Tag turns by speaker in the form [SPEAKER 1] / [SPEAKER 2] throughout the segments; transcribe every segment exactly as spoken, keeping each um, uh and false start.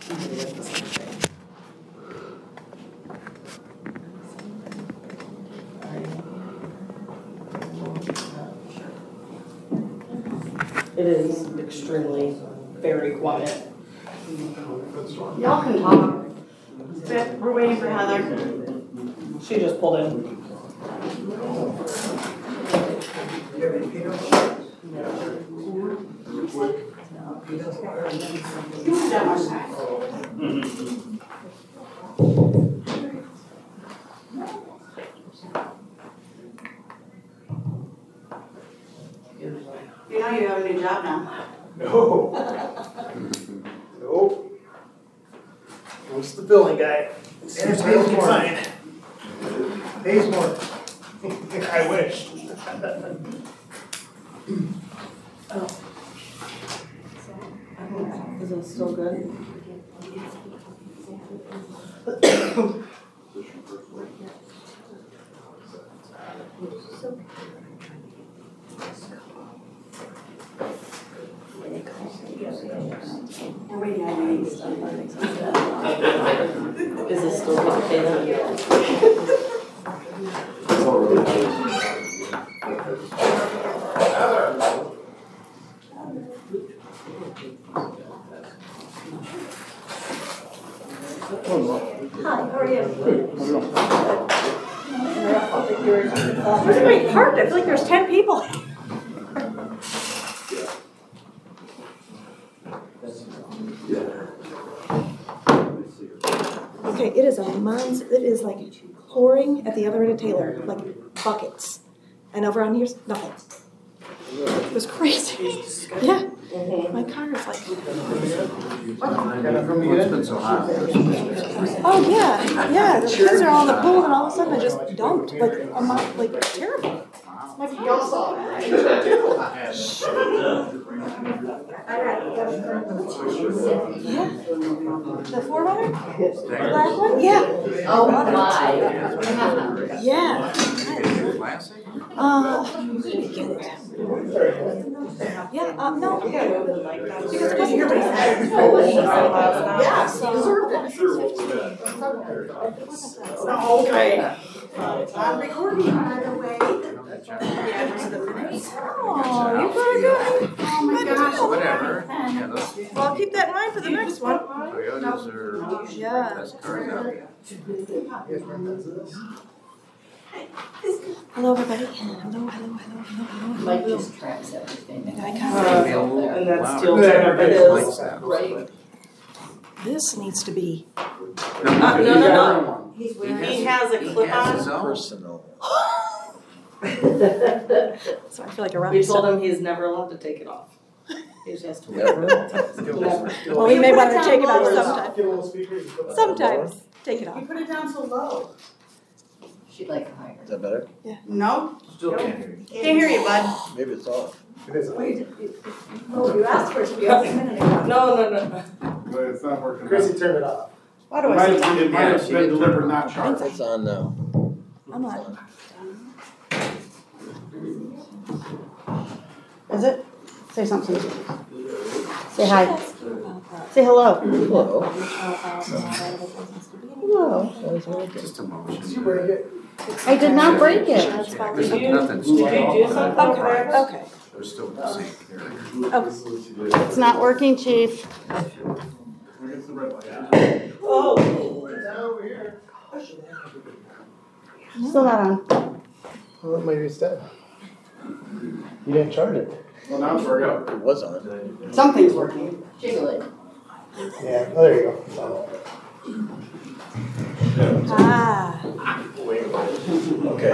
[SPEAKER 1] Usually it's the same thing. It is extremely, very quiet.
[SPEAKER 2] Y'all can talk. We're waiting for Heather.
[SPEAKER 1] She just pulled in.
[SPEAKER 2] You know you have a new job now.
[SPEAKER 3] No. Nope. What's the billing guy?
[SPEAKER 4] And it pays more.
[SPEAKER 3] Fine.
[SPEAKER 4] Pays more.
[SPEAKER 3] I wish.
[SPEAKER 1] Is it still good?
[SPEAKER 2] We're waiting on you.
[SPEAKER 1] Is it still okay?
[SPEAKER 2] Hi, how are you? Where's everybody parked? I feel like there's ten people.
[SPEAKER 5] Okay, it is a month, it is like pouring at the other end of Taylor, like buckets. And over on here's nothing. It was crazy. Yeah. My car is like.
[SPEAKER 4] It's been so hot.
[SPEAKER 5] Oh, yeah, yeah. The kids are all in the pool and all of a sudden I just dumped. Like, a month, like terrible. My car is so Yeah. The four runner? The black one? Yeah.
[SPEAKER 2] Oh, my.
[SPEAKER 5] Yeah. Uh, where did we get it? Yeah, uh, no. Because it wasn't hear what he said.
[SPEAKER 2] Yeah,
[SPEAKER 5] So-
[SPEAKER 2] you deserved it. Okay. I'm recording, by the way.
[SPEAKER 5] Oh, you better go.
[SPEAKER 2] Oh my gosh.
[SPEAKER 4] Whatever. Yeah, those
[SPEAKER 5] Well, I'll keep that in mind for the next one.
[SPEAKER 4] Toyotas are
[SPEAKER 5] Yeah.
[SPEAKER 4] best cars out there.
[SPEAKER 5] Hello, everybody. Hello, hello, hello, hello, hello.
[SPEAKER 2] Mike just tracks everything.
[SPEAKER 5] I
[SPEAKER 1] Uh,
[SPEAKER 5] can't-
[SPEAKER 1] and that steel
[SPEAKER 3] Yeah,
[SPEAKER 1] chair, it
[SPEAKER 3] everybody
[SPEAKER 1] is, right?
[SPEAKER 5] This needs to be.
[SPEAKER 1] Uh, no, no, no.
[SPEAKER 2] He's
[SPEAKER 1] He
[SPEAKER 2] wearing.
[SPEAKER 1] has a
[SPEAKER 4] He
[SPEAKER 1] clip
[SPEAKER 4] has his
[SPEAKER 1] on.
[SPEAKER 4] own.
[SPEAKER 3] Personal.
[SPEAKER 5] So I feel like a rock
[SPEAKER 1] We told
[SPEAKER 5] star.
[SPEAKER 1] him he's never allowed to take it off. He just has to wear
[SPEAKER 3] Never.
[SPEAKER 1] it. Never.
[SPEAKER 5] Well, we may want to take it off
[SPEAKER 1] down
[SPEAKER 5] sometime.
[SPEAKER 3] Get a little speaker. you put that
[SPEAKER 5] Sometimes. Take it off.
[SPEAKER 2] You put it down so low. She'd like a higher.
[SPEAKER 3] Is that better?
[SPEAKER 2] No?
[SPEAKER 3] Still can't hear you.
[SPEAKER 2] Can't hear you, bud.
[SPEAKER 3] Maybe it's off. It is.
[SPEAKER 2] Oh, you asked for it to be off a minute ago.
[SPEAKER 1] No, no, no.
[SPEAKER 6] But it's not working.
[SPEAKER 3] Chrissy, turn it off.
[SPEAKER 2] Why do I sit down?
[SPEAKER 6] It might have been delivered, not charged.
[SPEAKER 3] It's on now.
[SPEAKER 5] I'm on.
[SPEAKER 2] Is it? Say something. Say hi. Say hello.
[SPEAKER 3] Hello.
[SPEAKER 2] Hello.
[SPEAKER 4] Just emotion.
[SPEAKER 3] Did you break it?
[SPEAKER 2] I did not break it.
[SPEAKER 5] That's fine.
[SPEAKER 4] There's
[SPEAKER 1] Did you-
[SPEAKER 4] nothing's
[SPEAKER 1] Did you
[SPEAKER 4] changed.
[SPEAKER 1] do something
[SPEAKER 5] Okay,
[SPEAKER 1] over
[SPEAKER 5] okay.
[SPEAKER 4] They're still the same carrier.
[SPEAKER 5] Okay.
[SPEAKER 2] It's not working, chief.
[SPEAKER 6] It's the red light.
[SPEAKER 1] Oh.
[SPEAKER 3] Over here.
[SPEAKER 2] Still not on.
[SPEAKER 3] Well, maybe it's dead. You didn't charge it.
[SPEAKER 6] Well, now it's working.
[SPEAKER 3] It was on.
[SPEAKER 2] Something's working. Jiggle it.
[SPEAKER 3] Yeah, oh, there you go.
[SPEAKER 5] Ah.
[SPEAKER 3] Okay.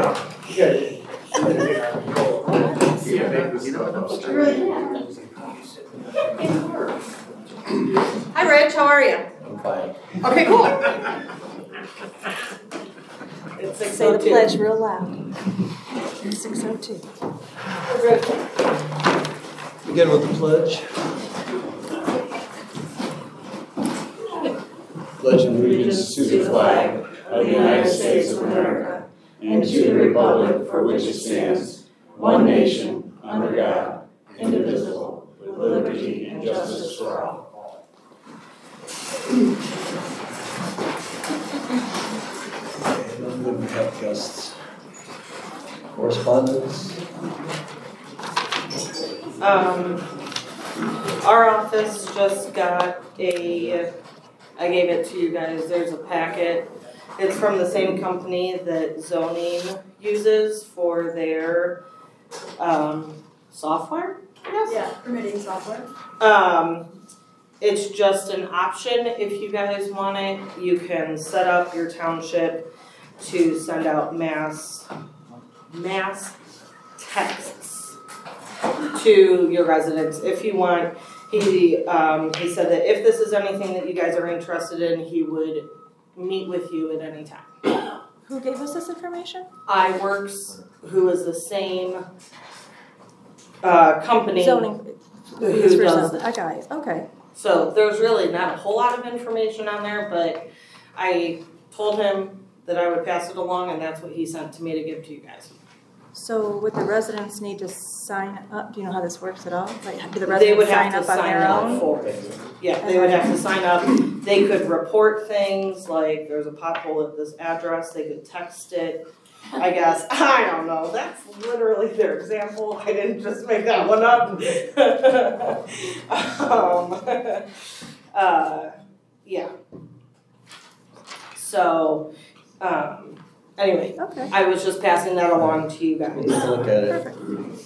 [SPEAKER 4] You know what I'm saying?
[SPEAKER 2] Hi, Rich. How are you?
[SPEAKER 3] I'm fine.
[SPEAKER 2] Okay, cool.
[SPEAKER 1] It's six
[SPEAKER 5] Say
[SPEAKER 1] oh
[SPEAKER 5] the
[SPEAKER 1] two.
[SPEAKER 5] pledge real loud. six oh two.
[SPEAKER 3] Begin with the pledge. Pledge allegiance to the flag of the United States of America and to the republic for which it stands, one nation, under God, indivisible, with liberty and justice for all. Okay, then we have guests. Correspondence?
[SPEAKER 1] Um, our office just got a, I gave it to you guys, there's a packet. It's from the same company that zoning uses for their, um, software, I guess?
[SPEAKER 7] Yeah, permitting software.
[SPEAKER 1] Um, it's just an option, if you guys want it, you can set up your township to send out mass, mass texts to your residents if you want. He, um, he said that if this is anything that you guys are interested in, he would meet with you at any time.
[SPEAKER 5] Who gave us this information?
[SPEAKER 1] iWorks, who is the same, uh, company.
[SPEAKER 5] Zoning.
[SPEAKER 1] Who
[SPEAKER 5] It's for
[SPEAKER 1] does
[SPEAKER 5] zoning. I got it, okay.
[SPEAKER 1] So there's really not a whole lot of information on there, but I told him that I would pass it along, and that's what he sent to me to give to you guys.
[SPEAKER 5] So would the residents need to sign up? Do you know how this works at all? Like, do the
[SPEAKER 1] They would
[SPEAKER 5] residents sign
[SPEAKER 1] have
[SPEAKER 5] up
[SPEAKER 1] to
[SPEAKER 5] on
[SPEAKER 1] sign
[SPEAKER 5] their
[SPEAKER 1] up
[SPEAKER 5] own?
[SPEAKER 1] for it. Yeah, they would have to sign up. They could report things like there's a pothole at this address, they could text it. I guess, I don't know, that's literally their example, I didn't just make that one up. um, uh, yeah. So, um, anyway,
[SPEAKER 5] Okay,
[SPEAKER 1] I was just passing that along to you guys.
[SPEAKER 3] We'll take a look at it.
[SPEAKER 5] perfect.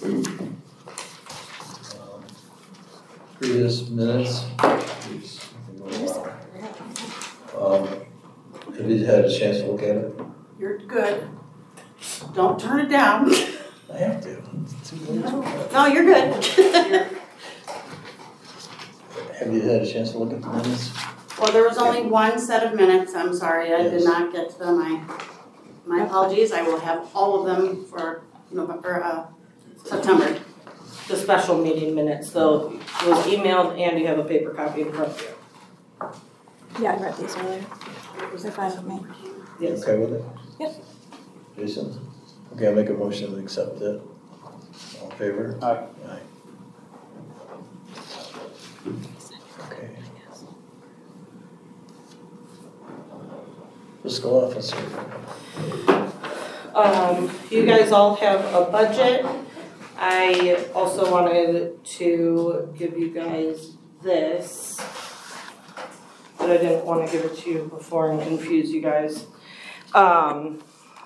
[SPEAKER 3] Um, Previous minutes. Um, Have you had a chance to look at it?
[SPEAKER 7] You're good. Don't turn it down.
[SPEAKER 3] I have to. It's too late.
[SPEAKER 7] No, you're good.
[SPEAKER 3] Have you had a chance to look at the minutes?
[SPEAKER 7] Well, there was only one set of minutes. I'm sorry, I did
[SPEAKER 3] Yes.
[SPEAKER 7] not get to them. I, my apologies. I will have all of them for November, uh, September.
[SPEAKER 1] The special meeting minutes, though, was emailed and you have a paper copy in front of you.
[SPEAKER 5] Yeah, I read these earlier. They're fine with me.
[SPEAKER 3] You
[SPEAKER 1] Yes.
[SPEAKER 3] okay with it?
[SPEAKER 5] Yep.
[SPEAKER 3] Jason? Okay, I'll make a motion to accept it. All in favor?
[SPEAKER 6] Aye.
[SPEAKER 3] Aye. Okay. Fiscal officer.
[SPEAKER 1] Um, you guys all have a budget. I also wanted to give you guys this, but I didn't want to give it to you before and confuse you guys. Um,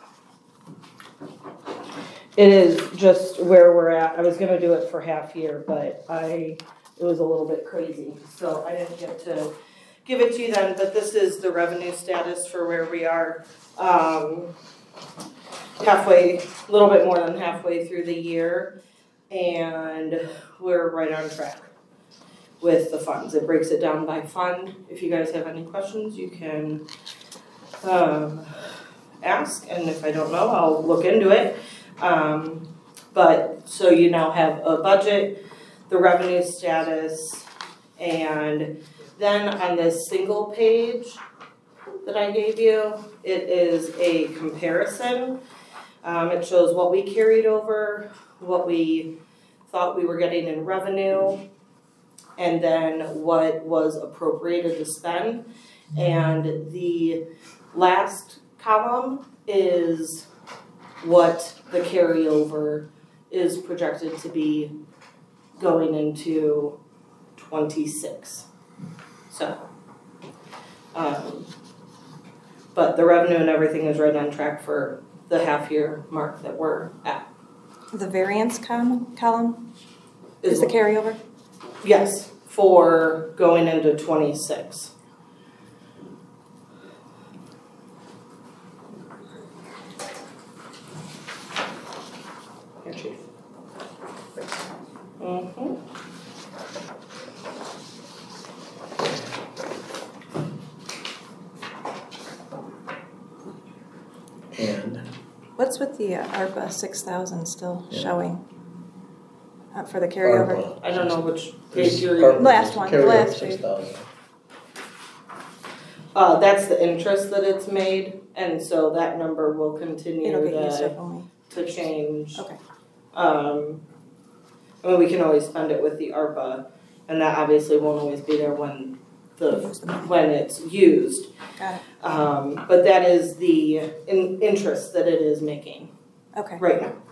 [SPEAKER 1] it is just where we're at. I was gonna do it for half year, but I, it was a little bit crazy, so I didn't get to give it to you then, but this is the revenue status for where we are. Um, halfway, a little bit more than halfway through the year, and we're right on track with the funds. It breaks it down by fund. If you guys have any questions, you can um, ask, and if I don't know, I'll look into it. Um, but, so you now have a budget, the revenue status, and then on this single page that I gave you, it is a comparison. Um, it shows what we carried over, what we thought we were getting in revenue, and then what was appropriated to spend. And the last column is what the carryover is projected to be going into twenty-six. So, um, but the revenue and everything is right on track for the half year mark that we're at.
[SPEAKER 5] The variance column, column is the carryover?
[SPEAKER 1] Yes, for going into twenty-six. Here, Chief. Mm-hmm.
[SPEAKER 3] And
[SPEAKER 5] What's with the uh, ARPA six thousand still
[SPEAKER 3] Yeah.
[SPEAKER 5] showing? Uh, for the carryover?
[SPEAKER 3] ARPA.
[SPEAKER 1] I don't know which
[SPEAKER 3] There's
[SPEAKER 1] page you're,
[SPEAKER 3] ARPA,
[SPEAKER 5] Last one, the
[SPEAKER 3] carryover
[SPEAKER 5] last
[SPEAKER 3] six
[SPEAKER 5] page.
[SPEAKER 3] thousand.
[SPEAKER 1] uh, that's the interest that it's made, and so that number will continue
[SPEAKER 5] It'll get used
[SPEAKER 1] to,
[SPEAKER 5] up when we,
[SPEAKER 1] to change.
[SPEAKER 5] okay.
[SPEAKER 1] Um, I mean, we can always spend it with the ARPA, and that obviously won't always be there when the,
[SPEAKER 5] Use the money.
[SPEAKER 1] when it's used.
[SPEAKER 5] Got it.
[SPEAKER 1] Um, but that is the in, interest that it is making
[SPEAKER 5] Okay.
[SPEAKER 1] right now.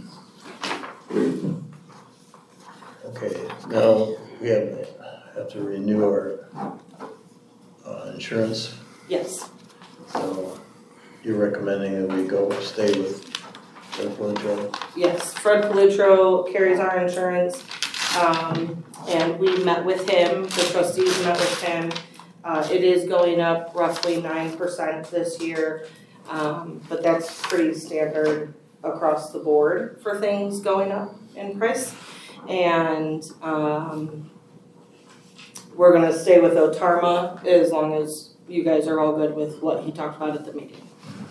[SPEAKER 3] Okay, now we have, have to renew our uh, insurance,
[SPEAKER 1] Yes.
[SPEAKER 3] so you're recommending that we go stay with Fred Politro?
[SPEAKER 1] Yes, Fred Politro carries our insurance, um, and we met with him, the trustees met with him. Uh, it is going up roughly nine percent this year, um, but that's pretty standard across the board for things going up in price. And, um, we're gonna stay with Otarma as long as you guys are all good with what he talked about at the meeting.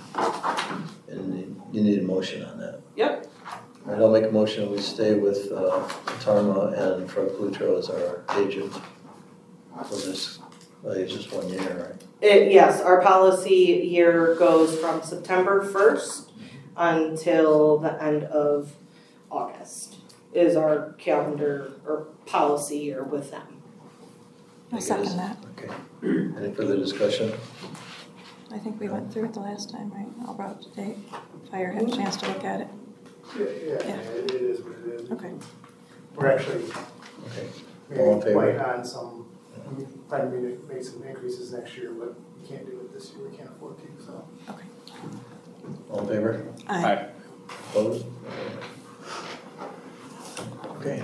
[SPEAKER 3] And you need a motion on that?
[SPEAKER 1] Yep.
[SPEAKER 3] All right, I'll make a motion that we stay with uh, Tarma and Fred Politro as our agent for this, well, it's just one year, right?
[SPEAKER 1] It, yes, our policy year goes from September first until the end of August is our calendar or policy year with them.
[SPEAKER 5] I second that.
[SPEAKER 3] Okay. Any further discussion?
[SPEAKER 5] I think we went through it the last time, right? All brought up to date. Fire had a chance to look at it.
[SPEAKER 6] Yeah, yeah,
[SPEAKER 5] Yeah.
[SPEAKER 6] it it is what it is.
[SPEAKER 5] Okay.
[SPEAKER 6] We're actually
[SPEAKER 3] Okay. All in
[SPEAKER 6] maybe
[SPEAKER 3] favor?
[SPEAKER 6] waiting on some, we probably need to make some increases next year, but we can't do it this year, we can't afford to, so.
[SPEAKER 3] All in favor?
[SPEAKER 5] Aye.
[SPEAKER 3] Opposed? Okay.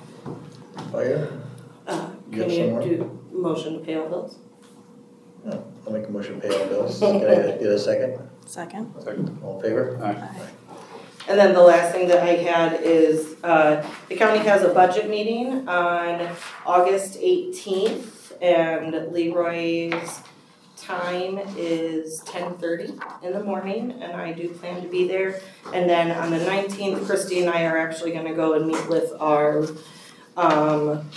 [SPEAKER 3] Fire?
[SPEAKER 1] Uh,
[SPEAKER 3] You have
[SPEAKER 1] can
[SPEAKER 3] some
[SPEAKER 1] you
[SPEAKER 3] more?
[SPEAKER 1] do motion to pay all bills?
[SPEAKER 3] No, I'll make a motion to pay all bills. Can I get a second?
[SPEAKER 5] Second.
[SPEAKER 3] All in favor?
[SPEAKER 5] Aye.
[SPEAKER 1] And then the last thing that I had is, uh, the county has a budget meeting on August eighteenth, and Leroy's time is ten thirty in the morning, and I do plan to be there. And then on the nineteenth, Christy and I are actually gonna go and meet with our, um,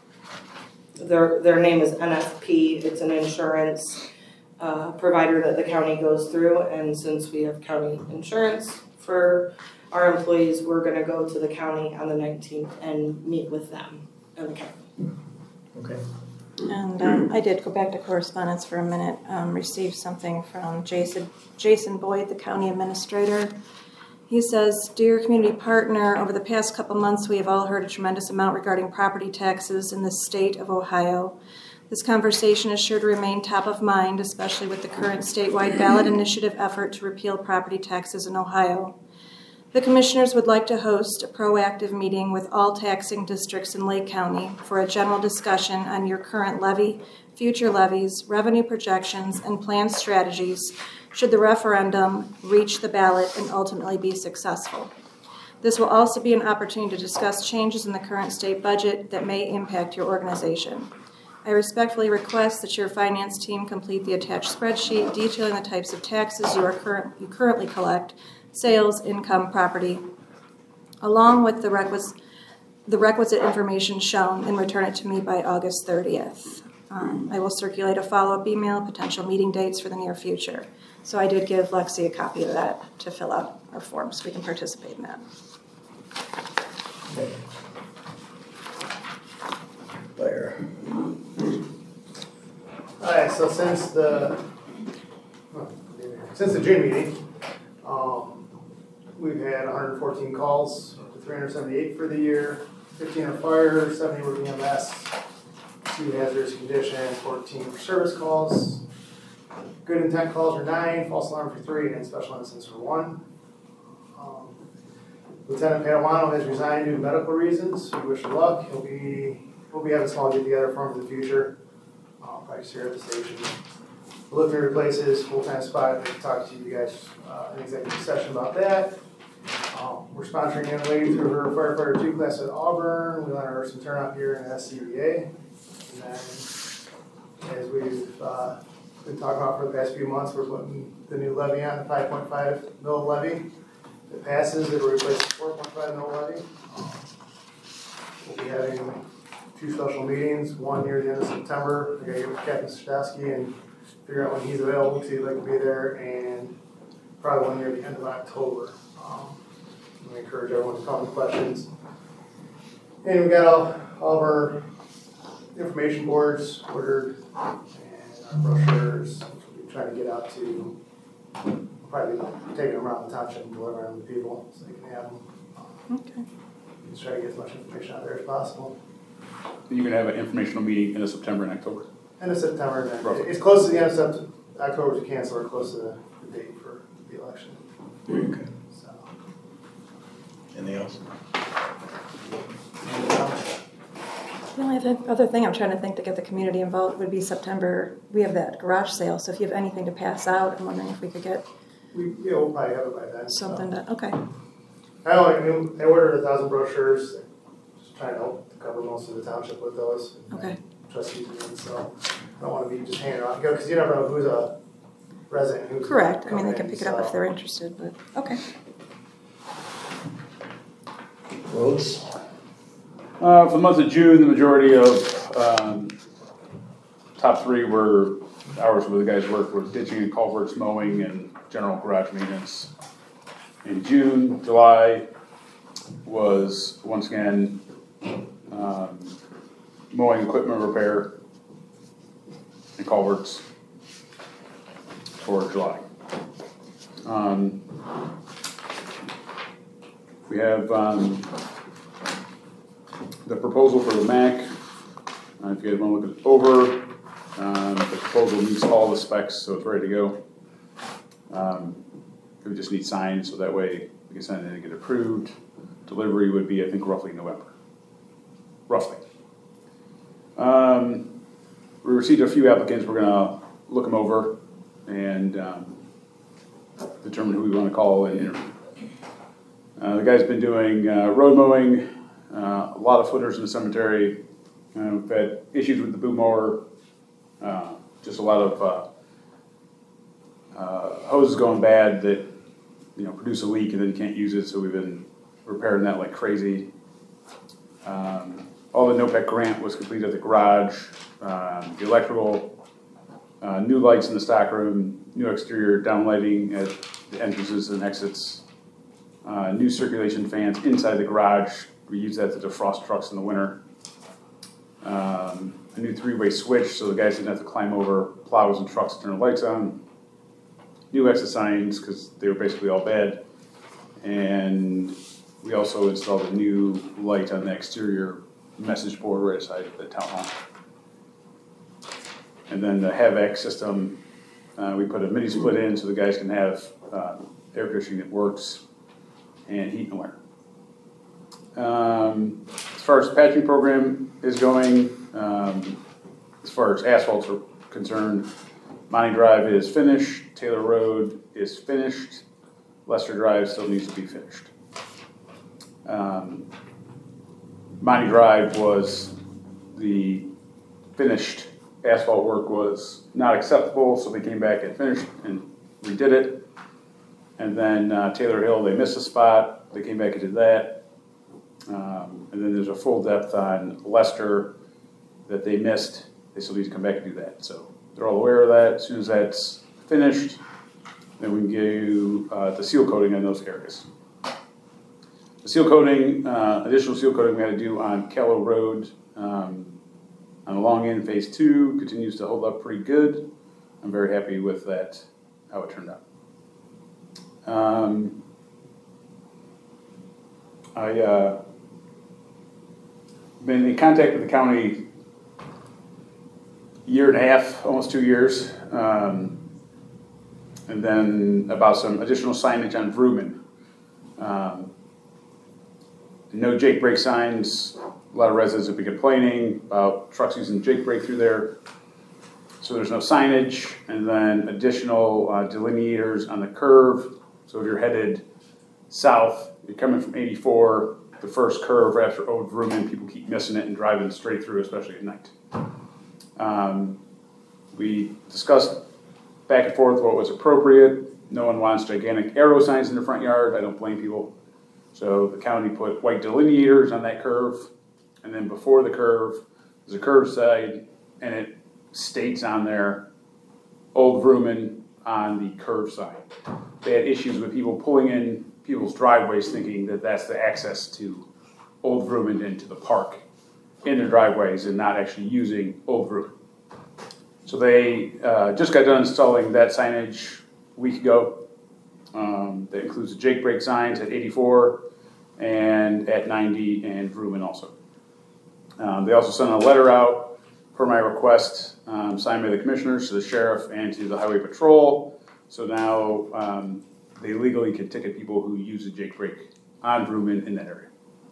[SPEAKER 1] their, their name is N F P, it's an insurance, uh, provider that the county goes through, and since we have county insurance for our employees, we're gonna go to the county on the nineteenth and meet with them and the county.
[SPEAKER 3] Okay.
[SPEAKER 5] And um, I did go back to correspondence for a minute, um, received something from Jason, Jason Boyd, the county administrator. He says, "Dear community partner, over the past couple months we have all heard a tremendous amount regarding property taxes in the state of Ohio. This conversation is sure to remain top of mind, especially with the current statewide ballot initiative effort to repeal property taxes in Ohio. The commissioners would like to host a proactive meeting with all taxing districts in Lake County for a general discussion on your current levy, future levies, revenue projections, and planned strategies should the referendum reach the ballot and ultimately be successful. This will also be an opportunity to discuss changes in the current state budget that may impact your organization. I respectfully request that your finance team complete the attached spreadsheet detailing the types of taxes you are current, you currently collect, sales, income, property, along with the requisite, the requisite information shown, and return it to me by August thirtieth. Um, I will circulate a follow-up email, potential meeting dates for the near future." So I did give Lexi a copy of that to fill out our form so we can participate in that.
[SPEAKER 3] Okay. Fire.
[SPEAKER 6] Alright, so since the, well, since the June meeting, um, we've had one hundred fourteen calls, up to three hundred seventy-eight for the year, fifteen are fire, seventy were E M S, two hazardous conditions, fourteen for service calls. Good intent calls are nine, false alarm for three, and special incidents for one. Um, Lieutenant Padawan has resigned due to medical reasons. We wish him luck. He'll be, we'll be having a small get together for him in the future. Uh, probably here at the station. We're looking to replace his full-time spot. I can talk to you guys uh, in executive session about that. Um, we're sponsoring a young lady through her firefighter two class at Auburn. We let her some turnout here in S C B A. And then, as we've uh, been talking about for the past few months, we're putting the new levy on, the five point five mil levy. If it passes, it'll replace the four point five mil levy. Um, we'll be having two special meetings, one near the end of September. I gotta get with Captain Stastowski and figure out when he's available, see if I can be there, and probably one near the end of October. Um, I encourage everyone to call with questions. And we got all, all of our information boards ordered, and our brochures, we try to get out to, probably taking them around the township and delivering them to people, so they can have them.
[SPEAKER 5] Okay.
[SPEAKER 6] Just try to get as much information out there as possible.
[SPEAKER 3] You're gonna have an informational meeting in September and October.
[SPEAKER 6] End of September, and
[SPEAKER 3] Roughly.
[SPEAKER 6] it's close to the end of September, October to cancel, or close to the, the date for the election.
[SPEAKER 4] Okay.
[SPEAKER 6] So.
[SPEAKER 4] Anything else?
[SPEAKER 5] The only other- other thing I'm trying to think to get the community involved would be September. We have that garage sale, so if you have anything to pass out, I'm wondering if we could get
[SPEAKER 6] We, yeah, we'll probably have it by then. so.
[SPEAKER 5] something to, okay.
[SPEAKER 6] I only, I mean, I ordered a thousand brochures, just trying to help cover most of the township with those.
[SPEAKER 5] Okay.
[SPEAKER 6] Trustees meetings, so I don't wanna be just hanging around, because you never know who's a resident, who's.
[SPEAKER 5] Correct. I mean, they
[SPEAKER 6] coming
[SPEAKER 5] can
[SPEAKER 6] in,
[SPEAKER 5] pick it up if
[SPEAKER 6] so.
[SPEAKER 5] they're interested, but, okay.
[SPEAKER 4] Roads?
[SPEAKER 3] Uh, for the month of June, the majority of, um, top three were hours where the guys worked were ditching and culverts, mowing, and general garage maintenance. In June, July was, once again, um, mowing equipment repair and culverts for July. Um, we have, um, the proposal for the M A C, uh, if you guys want to look it over, um, the proposal meets all the specs, so it's ready to go. Um, we just need signed, so that way we can send it in and get approved. Delivery would be, I think, roughly November, roughly. Um, we received a few applicants, we're gonna look them over and, um, determine who we want to call and interview. Uh, the guy's been doing, uh, road mowing, Uh, a lot of footers in the cemetery. Uh, we've had issues with the boom mower. Uh, just a lot of uh, uh, hoses going bad that you know produce a leak and then you can't use it. So we've been repairing that like crazy. Um, all the NOPEC grant was completed at the garage. Um, the electrical, uh, new lights in the stock room, new exterior downlighting at the entrances and exits, uh, new circulation fans inside the garage. We use that to defrost trucks in the winter. Um, a new three-way switch so the guys didn't have to climb over plows and trucks to turn the lights on. New exit signs because they were basically all bad. And we also installed a new light on the exterior message board right outside the town hall. And then the HAVAC system, uh, we put a mini split in so the guys can have uh, air conditioning that works and heat and winter. Um, as far as the patching program is going, um, as far as asphalts are concerned, Monty Drive is finished, Taylor Road is finished, Lester Drive still needs to be finished. Um, Monty Drive was the finished asphalt work was not acceptable, so they came back and finished and redid it. And then uh, Taylor Hill, they missed a spot, they came back and did that. Um, and then there's a full depth on Lester that they missed. They still need to come back and do that. So they're all aware of that. As soon as that's finished, then we can do uh, the seal coating on those areas. The seal coating, uh, additional seal coating we had to do on Callow Road um, on the long end, phase two, continues to hold up pretty good. I'm very happy with that, how it turned out. Um, I, uh, been in contact with the county year and a half, almost two years, um, and then about some additional signage on Vrooman. Um, no Jake brake signs. A lot of residents have been complaining about trucks using Jake brake through there. So there's no signage, and then additional uh, delineators on the curve. So if you're headed south, you're coming from eighty-four, the first curve right after Old Vrooman, people keep missing it and driving straight through, especially at night. Um, we discussed back and forth what was appropriate. No one wants gigantic arrow signs in the front yard. I don't blame people. So the county put white delineators on that curve, and then before the curve, there's a curve side, and it states on there, Old Vrooman on the curve side. They had issues with people pulling in people's driveways thinking that that's the access to Old Vrooman into the park. in their driveways and not actually using Old Route. So they uh, just got done installing that signage a week ago. Um, that includes the Jake Brake signs at eighty-four and at ninety and Vrooman also. Um, they also sent a letter out per my request, um, signed by the commissioners to the sheriff and to the highway patrol. So now um, they legally can ticket people who use the Jake Brake on Vrooman in that area.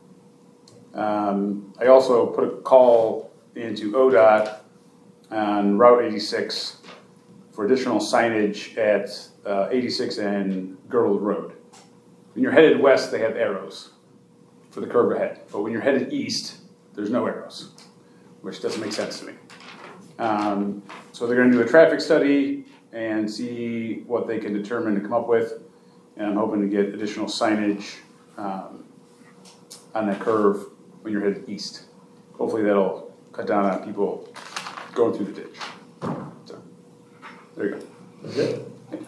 [SPEAKER 3] Um, I also put a call into O D O T on Route eighty-six for additional signage at uh, eighty-six and Girdle Road. When you're headed west, they have arrows for the curve ahead. But when you're headed east, there's no arrows, which doesn't make sense to me. Um, so they're going to do a traffic study and see what they can determine to come up with. And I'm hoping to get additional signage um, on that curve when you're headed east. Hopefully that'll cut down on people going through the ditch. So, there you go.
[SPEAKER 8] That's it?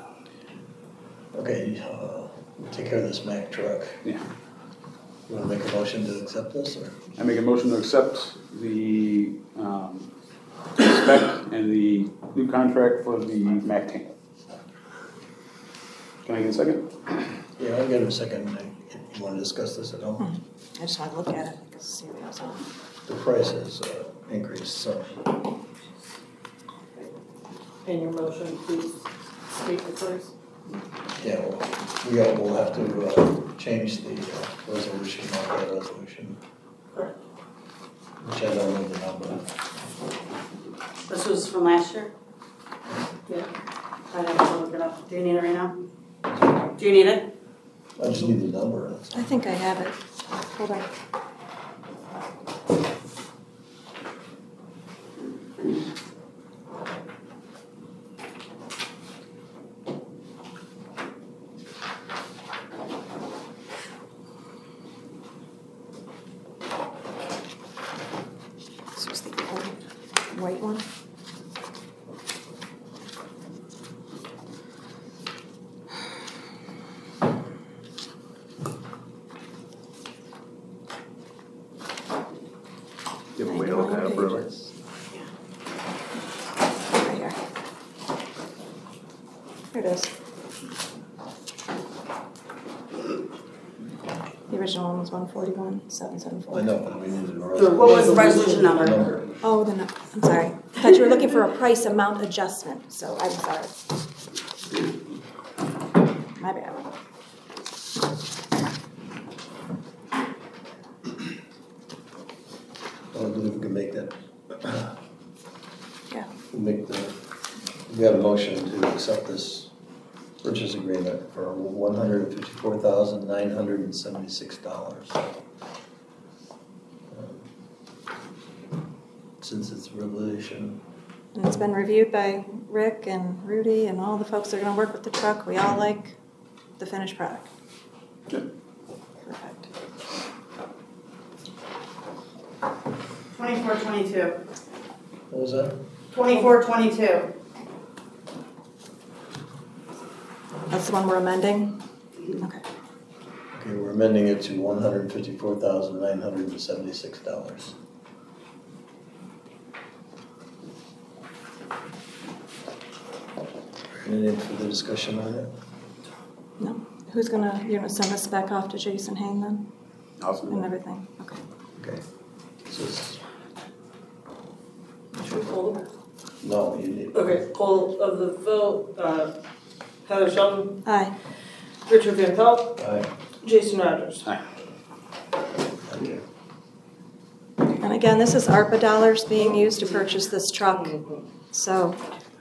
[SPEAKER 8] Okay, uh, we'll take care of this Mack truck.
[SPEAKER 3] Yeah.
[SPEAKER 8] You wanna make a motion to accept this, or?
[SPEAKER 3] I make a motion to accept the um, spec and the new contract for the Mack tank. Can I get a second?
[SPEAKER 8] Yeah, I'll get a second. You wanna discuss this at all?
[SPEAKER 5] I just want to look at it, because see what goes on.
[SPEAKER 8] The price has uh, increased, so.
[SPEAKER 1] In your motion, please state the price.
[SPEAKER 8] Yeah, well, we all will have to uh, change the uh, resolution, not that resolution.
[SPEAKER 1] Correct.
[SPEAKER 8] Which I don't know the number.
[SPEAKER 7] This was from last year?
[SPEAKER 1] Yeah.
[SPEAKER 7] I'd have to look it up. Do you need it right now? Do you need it?
[SPEAKER 8] I just need the number. That's all.
[SPEAKER 5] I think I have it. Hold on. This was the old white one.
[SPEAKER 3] You have a way to look that up, really.
[SPEAKER 5] Right here. Here it is. The original one was one forty-one, seven seven four.
[SPEAKER 8] I know, but we need the
[SPEAKER 7] What
[SPEAKER 8] resolution.
[SPEAKER 7] was the resolution number?
[SPEAKER 8] Number.
[SPEAKER 5] Oh, the, nu- I'm sorry. I thought you were looking for a price amount adjustment, so I'm sorry. My bad.
[SPEAKER 8] I believe we can make that.
[SPEAKER 5] Yeah.
[SPEAKER 8] We'll make the, we have a motion to accept this purchase agreement for one hundred fifty-four thousand nine hundred seventy-six dollars. Since it's revelation.
[SPEAKER 5] And it's been reviewed by Rick and Rudy and all the folks that are gonna work with the truck. We all like the finished product.
[SPEAKER 3] Good.
[SPEAKER 5] Perfect.
[SPEAKER 7] Twenty-four, twenty-two.
[SPEAKER 8] What was that?
[SPEAKER 7] Twenty-four, twenty-two.
[SPEAKER 5] That's the one we're amending? Okay.
[SPEAKER 8] Okay, we're amending it to one hundred fifty-four thousand nine hundred seventy-six dollars. Any further discussion on it?
[SPEAKER 5] No? Who's gonna, you're gonna send this back off to Jason Hain then?
[SPEAKER 3] Awesome.
[SPEAKER 5] And everything? Okay.
[SPEAKER 8] Okay. So it's,
[SPEAKER 1] Should we hold them?
[SPEAKER 8] no, you need.
[SPEAKER 1] Okay, poll of the vote, uh, Heather Sheldon,
[SPEAKER 5] Aye.
[SPEAKER 1] Richard Van Pelt,
[SPEAKER 8] Aye.
[SPEAKER 1] Jason Rogers.
[SPEAKER 3] Aye.
[SPEAKER 8] Okay.
[SPEAKER 5] And again, this is ARPA dollars being used to purchase this truck. So,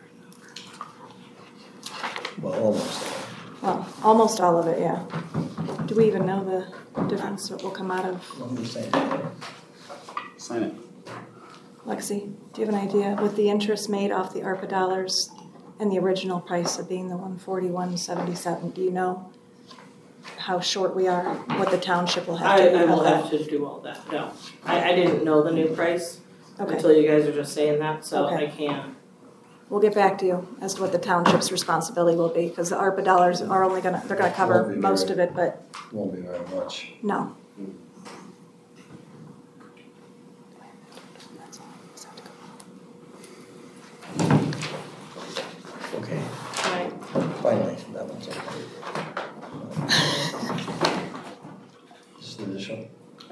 [SPEAKER 8] Well, almost.
[SPEAKER 5] well, almost all of it, yeah. Do we even know the difference that will come out of
[SPEAKER 8] I'm just saying.
[SPEAKER 3] Sign it.
[SPEAKER 5] Lexi? Do you have an idea with the interest made off the ARPA dollars and the original price of being the one forty-one seventy-seven? Do you know how short we are, what the township will have
[SPEAKER 1] I,
[SPEAKER 5] to do?
[SPEAKER 1] I will
[SPEAKER 5] about
[SPEAKER 1] have to do all that, no. I, I didn't know the new price
[SPEAKER 5] Okay.
[SPEAKER 1] until you guys are just saying that, so
[SPEAKER 5] Okay.
[SPEAKER 1] I can't.
[SPEAKER 5] We'll get back to you as to what the township's responsibility will be, because the ARPA dollars are only gonna, they're gonna cover
[SPEAKER 8] Won't be
[SPEAKER 5] most
[SPEAKER 8] very-
[SPEAKER 5] of it, but
[SPEAKER 8] Won't be very much.
[SPEAKER 5] no.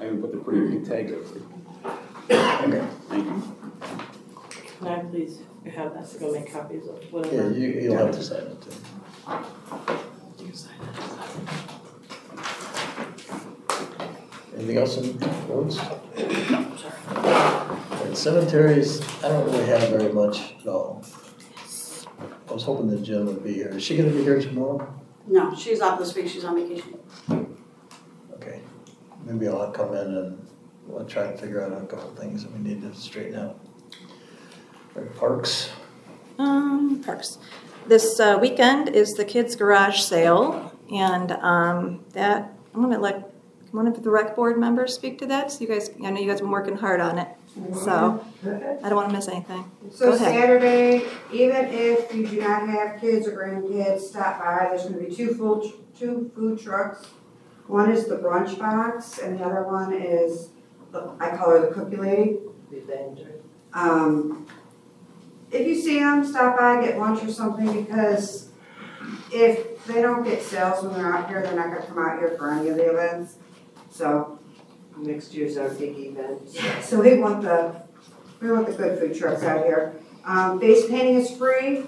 [SPEAKER 3] I even put the pretty big tag there.
[SPEAKER 8] Okay.
[SPEAKER 3] Thank you.
[SPEAKER 1] Can I please have that to go make copies of
[SPEAKER 8] Yeah,
[SPEAKER 1] whatever?
[SPEAKER 8] you, you'll have to sign it too. Anything else in roads?
[SPEAKER 1] No, sorry.
[SPEAKER 8] And cemeteries, I don't really have very much at all. I was hoping that Jen would be here. Is she gonna be here tomorrow?
[SPEAKER 7] No, she's off this week, she's on vacation.
[SPEAKER 8] Okay. Maybe I'll come in and we'll try and figure out a couple of things that we need to straighten out. All right, parks.
[SPEAKER 5] Um, parks. This uh, weekend is the kids' garage sale, and um, that I'm gonna let one of the rec board members speak to that. So you guys, I know you guys have been working hard on it, so I don't want to miss anything.
[SPEAKER 9] So
[SPEAKER 5] Go ahead.
[SPEAKER 9] Saturday, even if you do not have kids or grandkids, stop by. There's going to be two full two food trucks. One is the brunch box, and the other one is the, I call her the cookie lady. Um, if you see them, stop by, get lunch or something, because if they don't get sales when they're out here, they're not going to come out here for any of the events. So
[SPEAKER 10] Next year's our big event.
[SPEAKER 9] So we want the, we want the good food trucks out here. Um, base painting is free.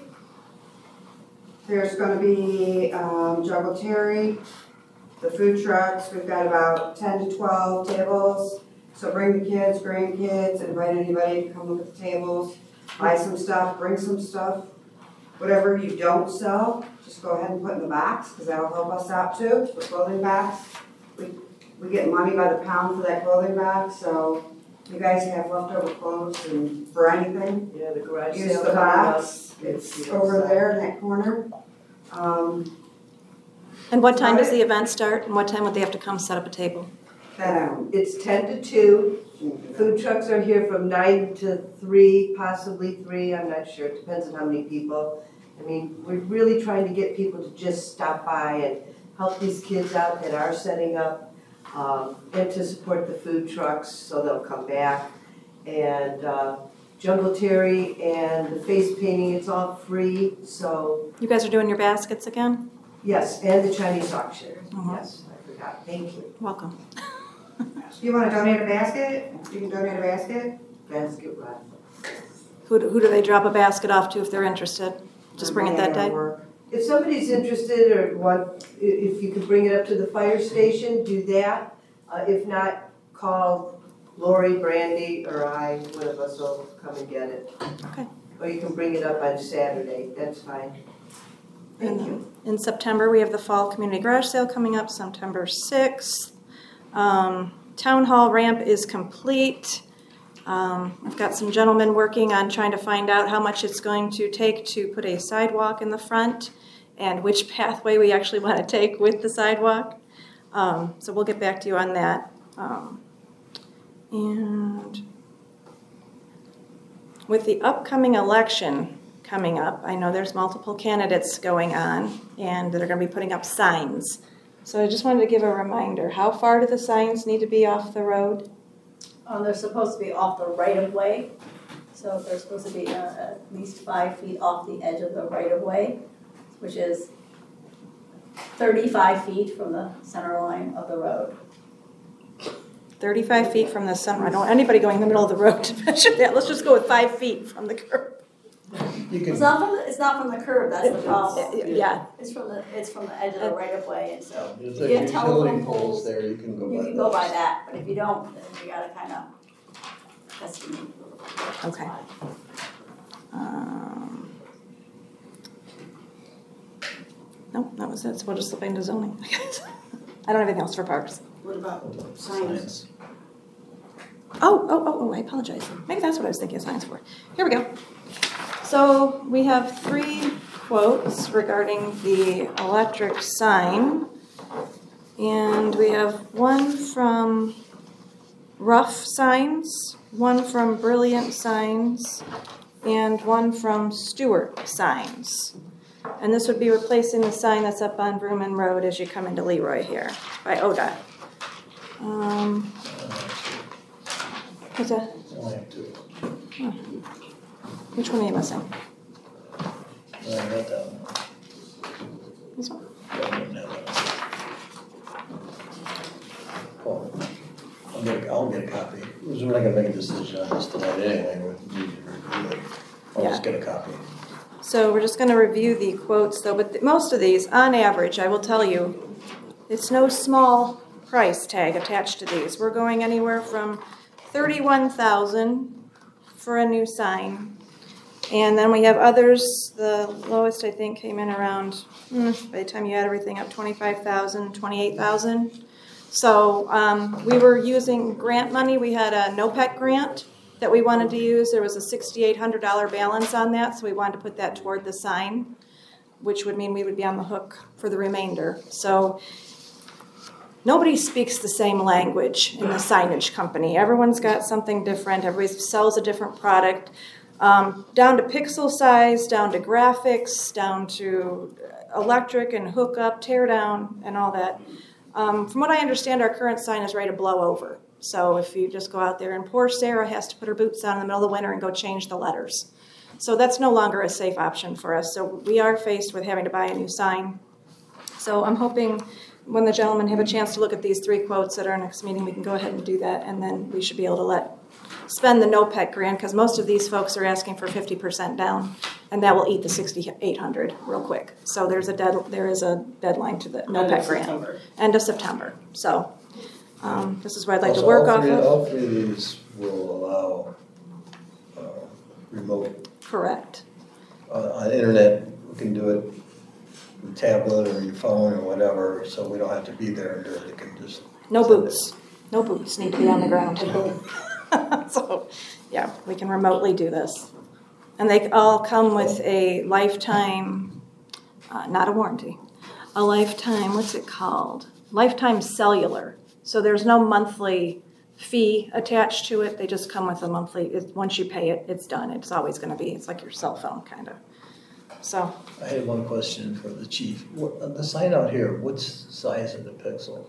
[SPEAKER 9] There's gonna be, um, Jungle Terry, the food trucks, we've got about ten to twelve tables. So bring the kids, grandkids, invite anybody to come look at the tables, buy some stuff, bring some stuff. Whatever you don't sell, just go ahead and put in the box, cause that'll help us out too, the clothing box. We, we get money by the pound for that clothing box, so you guys have leftover clothes and for anything,
[SPEAKER 10] Yeah, the garage
[SPEAKER 9] use
[SPEAKER 10] sale
[SPEAKER 9] the
[SPEAKER 10] coming up.
[SPEAKER 9] box. It's over there in that corner. Um,
[SPEAKER 5] And what time does the event start, and what time would they have to come set up a table?
[SPEAKER 9] that I don't.
[SPEAKER 10] It's ten to two. Food trucks are here from nine to three, possibly three, I'm not sure, it depends on how many people. I mean, we're really trying to get people to just stop by and help these kids out that are setting up, um, and to support the food trucks, so they'll come back. And, uh, Jungle Terry and the face painting, it's all free, so,
[SPEAKER 5] You guys are doing your baskets again?
[SPEAKER 10] yes, and the Chinese auction,
[SPEAKER 5] Mhm.
[SPEAKER 10] yes, I forgot, thank you.
[SPEAKER 5] Welcome.
[SPEAKER 9] If you wanna donate a basket, you can donate a basket.
[SPEAKER 10] Basket run.
[SPEAKER 5] Who do, who do they drop a basket off to if they're interested? Just bring it that day?
[SPEAKER 10] If somebody's interested or want, i- if you could bring it up to the fire station, do that. Uh, if not, call Lori, Brandy, or I, one of us will come and get it.
[SPEAKER 5] Okay.
[SPEAKER 10] Or you can bring it up on Saturday, that's fine. Thank
[SPEAKER 5] And
[SPEAKER 10] you.
[SPEAKER 5] In September, we have the Fall Community Garage Sale coming up, September sixth. Um, Town Hall ramp is complete. Um, I've got some gentlemen working on trying to find out how much it's going to take to put a sidewalk in the front and which pathway we actually want to take with the sidewalk. Um, so we'll get back to you on that. Um, and with the upcoming election coming up, I know there's multiple candidates going on and that are going to be putting up signs. So I just wanted to give a reminder, how far do the signs need to be off the road?
[SPEAKER 11] Um, they're supposed to be off the right of way, so they're supposed to be uh, at least five feet off the edge of the right of way, which is thirty-five feet from the center line of the road.
[SPEAKER 5] thirty-five feet from the center. I don't want anybody going in the middle of the road to measure that. Let's just go with five feet from the curb.
[SPEAKER 8] You
[SPEAKER 11] It's
[SPEAKER 8] can,
[SPEAKER 11] not from the, it's not from the curb, that's the problem.
[SPEAKER 5] Yeah.
[SPEAKER 11] It's from the, it's from the edge of the right of way, and so
[SPEAKER 8] there's
[SPEAKER 11] you
[SPEAKER 8] a
[SPEAKER 11] get telephone
[SPEAKER 8] utility poles
[SPEAKER 11] poles,
[SPEAKER 8] there, you can go by
[SPEAKER 11] you
[SPEAKER 8] those.
[SPEAKER 11] can go by that, but if you don't, then you gotta kind of estimate.
[SPEAKER 5] Okay. Um, nope, that was it. So we'll just look into zoning. I don't have anything else for parks.
[SPEAKER 7] What about signs?
[SPEAKER 8] Signs.
[SPEAKER 5] Oh, oh, oh, oh, I apologize. Maybe that's what I was thinking of signs for. Here we go. So we have three quotes regarding the electric sign. And we have one from Rough Signs, one from Brilliant Signs, and one from Stewart Signs. And this would be replacing the sign that's up on Vrooman Road as you come into Leroy here by O D O T. Um, what's that?
[SPEAKER 8] I only have two.
[SPEAKER 5] Oh. Which one are you missing?
[SPEAKER 8] I got that one.
[SPEAKER 5] This one?
[SPEAKER 8] Yeah, I didn't have that one. Oh, get, I'll get a copy. We're not gonna make a decision on this tonight anyway, we need to review it. I'll just get a copy.
[SPEAKER 5] So we're just gonna review the quotes though, but th- most of these, on average, I will tell you, it's no small price tag attached to these. We're going anywhere from thirty-one thousand for a new sign. And then we have others, the lowest I think came in around, hmm, by the time you add everything up, twenty-five thousand, twenty-eight thousand. So um, we were using grant money. We had a NOPEC grant that we wanted to use. There was a six thousand eight hundred dollars balance on that, so we wanted to put that toward the sign, which would mean we would be on the hook for the remainder. So nobody speaks the same language in the signage company. Everyone's got something different. Everybody sells a different product. Um, down to pixel size, down to graphics, down to electric and hookup, tear down, and all that. Um, from what I understand, our current sign is ready to blow over. So if you just go out there, and poor Sarah has to put her boots on in the middle of the winter and go change the letters. So that's no longer a safe option for us. So we are faced with having to buy a new sign. So I'm hoping when the gentlemen have a chance to look at these three quotes at our next meeting, we can go ahead and do that, and then we should be able to let spend the NOPEC grant, because most of these folks are asking for fifty percent down, and that will eat the sixty-eight hundred real quick. So there's a dead, there is a deadline to the NOPEC grant.
[SPEAKER 1] September.
[SPEAKER 5] End of September. So um, this is where I'd like to
[SPEAKER 8] Also,
[SPEAKER 5] work
[SPEAKER 8] all
[SPEAKER 5] off
[SPEAKER 8] three-
[SPEAKER 5] of.
[SPEAKER 8] All three of these will allow uh, remote,
[SPEAKER 5] Correct.
[SPEAKER 8] uh, on the internet, we can do it with tablet or your phone or whatever, so we don't have to be there and do it, we can just.
[SPEAKER 5] No
[SPEAKER 8] send it.
[SPEAKER 5] boots. No boots need to be on the ground. So, yeah, we can remotely do this. And they all come with a lifetime, uh, not a warranty, a lifetime, what's it called? Lifetime cellular. So there's no monthly fee attached to it. They just come with a monthly, it, once you pay it, it's done. It's always going to be, it's like your cell phone kind of. So,
[SPEAKER 8] I had one question for the chief. What, uh, the sign out here, what's the size of the pixel?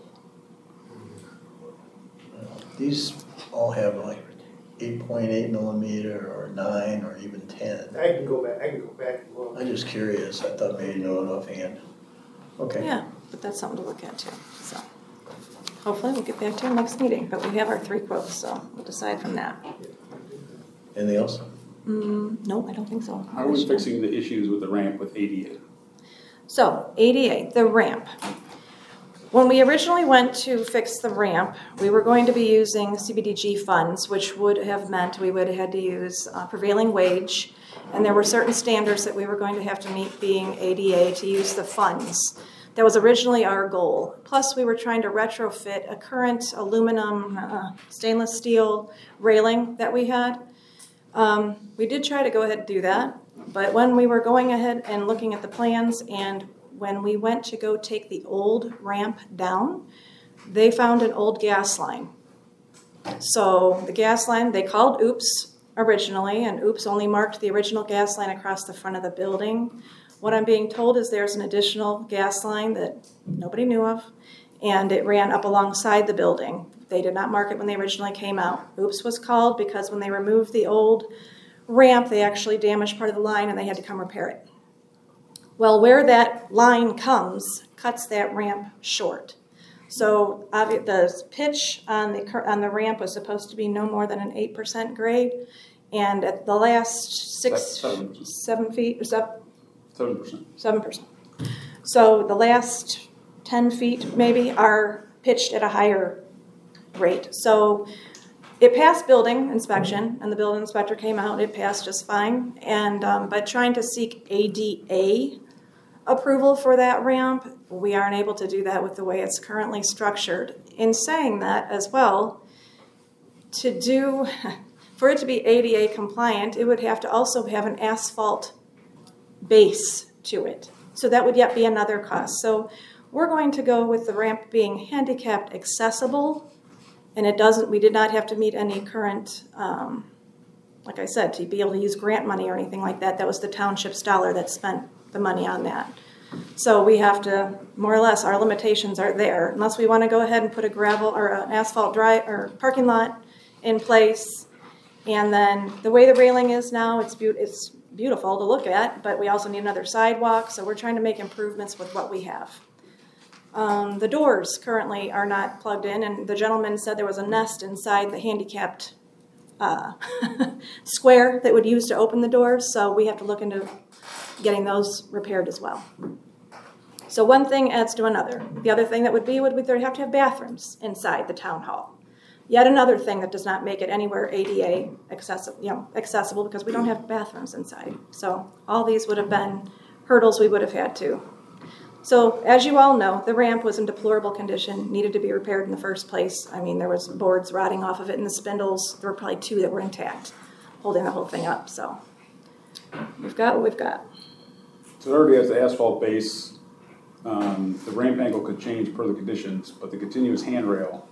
[SPEAKER 8] Uh, These all have like eight point eight millimeter or nine or even ten.
[SPEAKER 6] I can go back, I can go back and look.
[SPEAKER 8] I'm just curious, I thought maybe you know it offhand. Okay.
[SPEAKER 5] yeah, but that's something to look at too. So hopefully we'll get back to our next meeting. But we have our three quotes, so we'll decide from that.
[SPEAKER 8] Anything else?
[SPEAKER 5] Mm, no, I don't think so.
[SPEAKER 3] How are we fixing the issues with the ramp with A D A?
[SPEAKER 5] So, A D A, the ramp. When we originally went to fix the ramp, we were going to be using C B D G funds, which would have meant we would have had to use uh, prevailing wage, and there were certain standards that we were going to have to meet being A D A to use the funds. That was originally our goal. Plus, we were trying to retrofit a current aluminum, uh, stainless steel railing that we had. Um, we did try to go ahead and do that, but when we were going ahead and looking at the plans, and when we went to go take the old ramp down, they found an old gas line. So the gas line, they called OOPS originally, and OOPS only marked the original gas line across the front of the building. What I'm being told is there's an additional gas line that nobody knew of, and it ran up alongside the building. They did not mark it when they originally came out. OOPS was called because when they removed the old ramp, they actually damaged part of the line and they had to come repair it. Well, where that line comes cuts that ramp short. So obvi- the pitch on the cur- on the ramp was supposed to be no more than an eight percent grade, and at the last six,
[SPEAKER 3] Seven.
[SPEAKER 5] seven feet, or seven,
[SPEAKER 3] Seven percent.
[SPEAKER 5] seven percent. So the last ten feet maybe are pitched at a higher rate. So it passed building inspection, and the building inspector came out. It passed just fine. And um, but trying to seek A D A approval for that ramp, we aren't able to do that with the way it's currently structured. In saying that as well, to do for it to be A D A compliant, it would have to also have an asphalt base to it. So that would yet be another cost. So we're going to go with the ramp being handicapped accessible, and it doesn't, we did not have to meet any current, um, like I said, to be able to use grant money or anything like that. That was the township's dollar that spent the money on that. So we have to, more or less, our limitations are there. Unless we want to go ahead and put a gravel or an asphalt dry or parking lot in place. And then the way the railing is now, it's, be- it's beautiful to look at, but we also need another sidewalk. So we're trying to make improvements with what we have. Um, the doors currently are not plugged in, and the gentleman said there was a nest inside the handicapped uh, square that would use to open the doors, so we have to look into getting those repaired as well. So one thing adds to another. The other thing that would be would be they'd have to have bathrooms inside the town hall. Yet another thing that does not make it anywhere A D A accessible, you know, accessible because we don't have bathrooms inside. So all these would have been hurdles we would have had to. So as you all know, the ramp was in deplorable condition, needed to be repaired in the first place. I mean, there was boards rotting off of it and the spindles. There were probably two that were intact, holding the whole thing up. So we've got what we've got.
[SPEAKER 3] So it already has the asphalt base. Um, the ramp angle could change per the conditions, but the continuous handrail,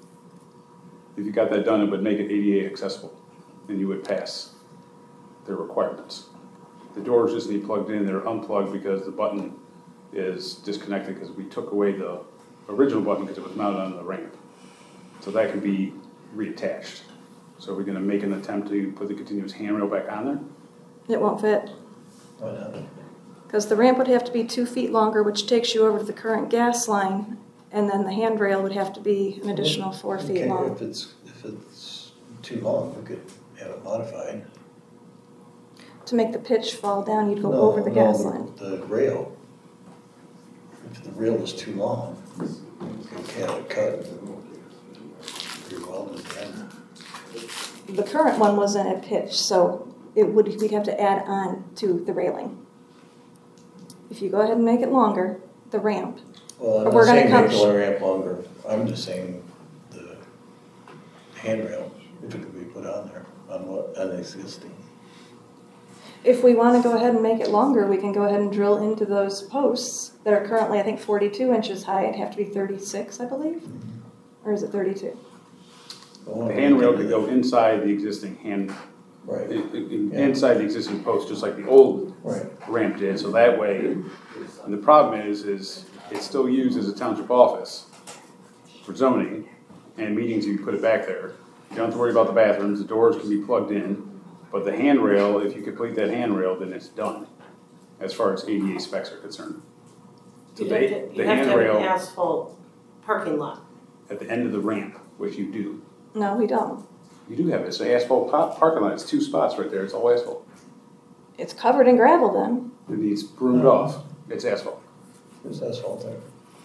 [SPEAKER 3] if you got that done, it would make it A D A accessible, and you would pass their requirements. The doors just need plugged in. They're unplugged because the button is disconnected because we took away the original button because it was mounted on the ramp. So that can be reattached. So we're going to make an attempt to put the continuous handrail back on there.
[SPEAKER 5] It won't fit.
[SPEAKER 8] Why not?
[SPEAKER 5] Because the ramp would have to be two feet longer, which takes you over to the current gas line, and then the handrail would have to be an additional four feet
[SPEAKER 8] Okay,
[SPEAKER 5] long.
[SPEAKER 8] if it's, if it's too long, we could have it modified.
[SPEAKER 5] To make the pitch fall down, you'd go
[SPEAKER 8] No,
[SPEAKER 5] over the
[SPEAKER 8] no,
[SPEAKER 5] gas
[SPEAKER 8] the-
[SPEAKER 5] line.
[SPEAKER 8] The rail. If the rail is too long, you can't cut. You're welded in.
[SPEAKER 5] The current one wasn't at pitch, so it would, we'd have to add on to the railing. If you go ahead and make it longer, the ramp.
[SPEAKER 8] Well, I'm
[SPEAKER 5] We're
[SPEAKER 8] not
[SPEAKER 5] gonna
[SPEAKER 8] saying
[SPEAKER 5] come
[SPEAKER 8] make
[SPEAKER 5] sh-
[SPEAKER 8] the ramp longer, I'm just saying the handrail, if it could be put on there, on what, on existing.
[SPEAKER 5] If we want to go ahead and make it longer, we can go ahead and drill into those posts that are currently, I think, forty-two inches high. It'd have to be thirty-six, I believe. Or is it thirty-two?
[SPEAKER 3] The handrail could go inside the existing hand,
[SPEAKER 8] Right,
[SPEAKER 3] i- i-
[SPEAKER 8] Yeah.
[SPEAKER 3] inside the existing post, just like the old
[SPEAKER 8] right.
[SPEAKER 3] ramp did. So that way, and the problem is, is it's still used as a township office for zoning and meetings. You can put it back there. You don't have to worry about the bathrooms. The doors can be plugged in. But the handrail, if you complete that handrail, then it's done, as far as A D A specs are concerned. So
[SPEAKER 1] You
[SPEAKER 3] they-
[SPEAKER 1] have to,
[SPEAKER 3] the
[SPEAKER 1] you have to have an
[SPEAKER 3] handrail
[SPEAKER 1] asphalt parking lot.
[SPEAKER 3] at the end of the ramp, which you do.
[SPEAKER 5] No, we don't.
[SPEAKER 3] You do have it. It's an asphalt pa- parking lot. It's two spots right there. It's all asphalt.
[SPEAKER 5] It's covered in gravel then.
[SPEAKER 3] It needs broomed off. It's asphalt.
[SPEAKER 8] There's asphalt there.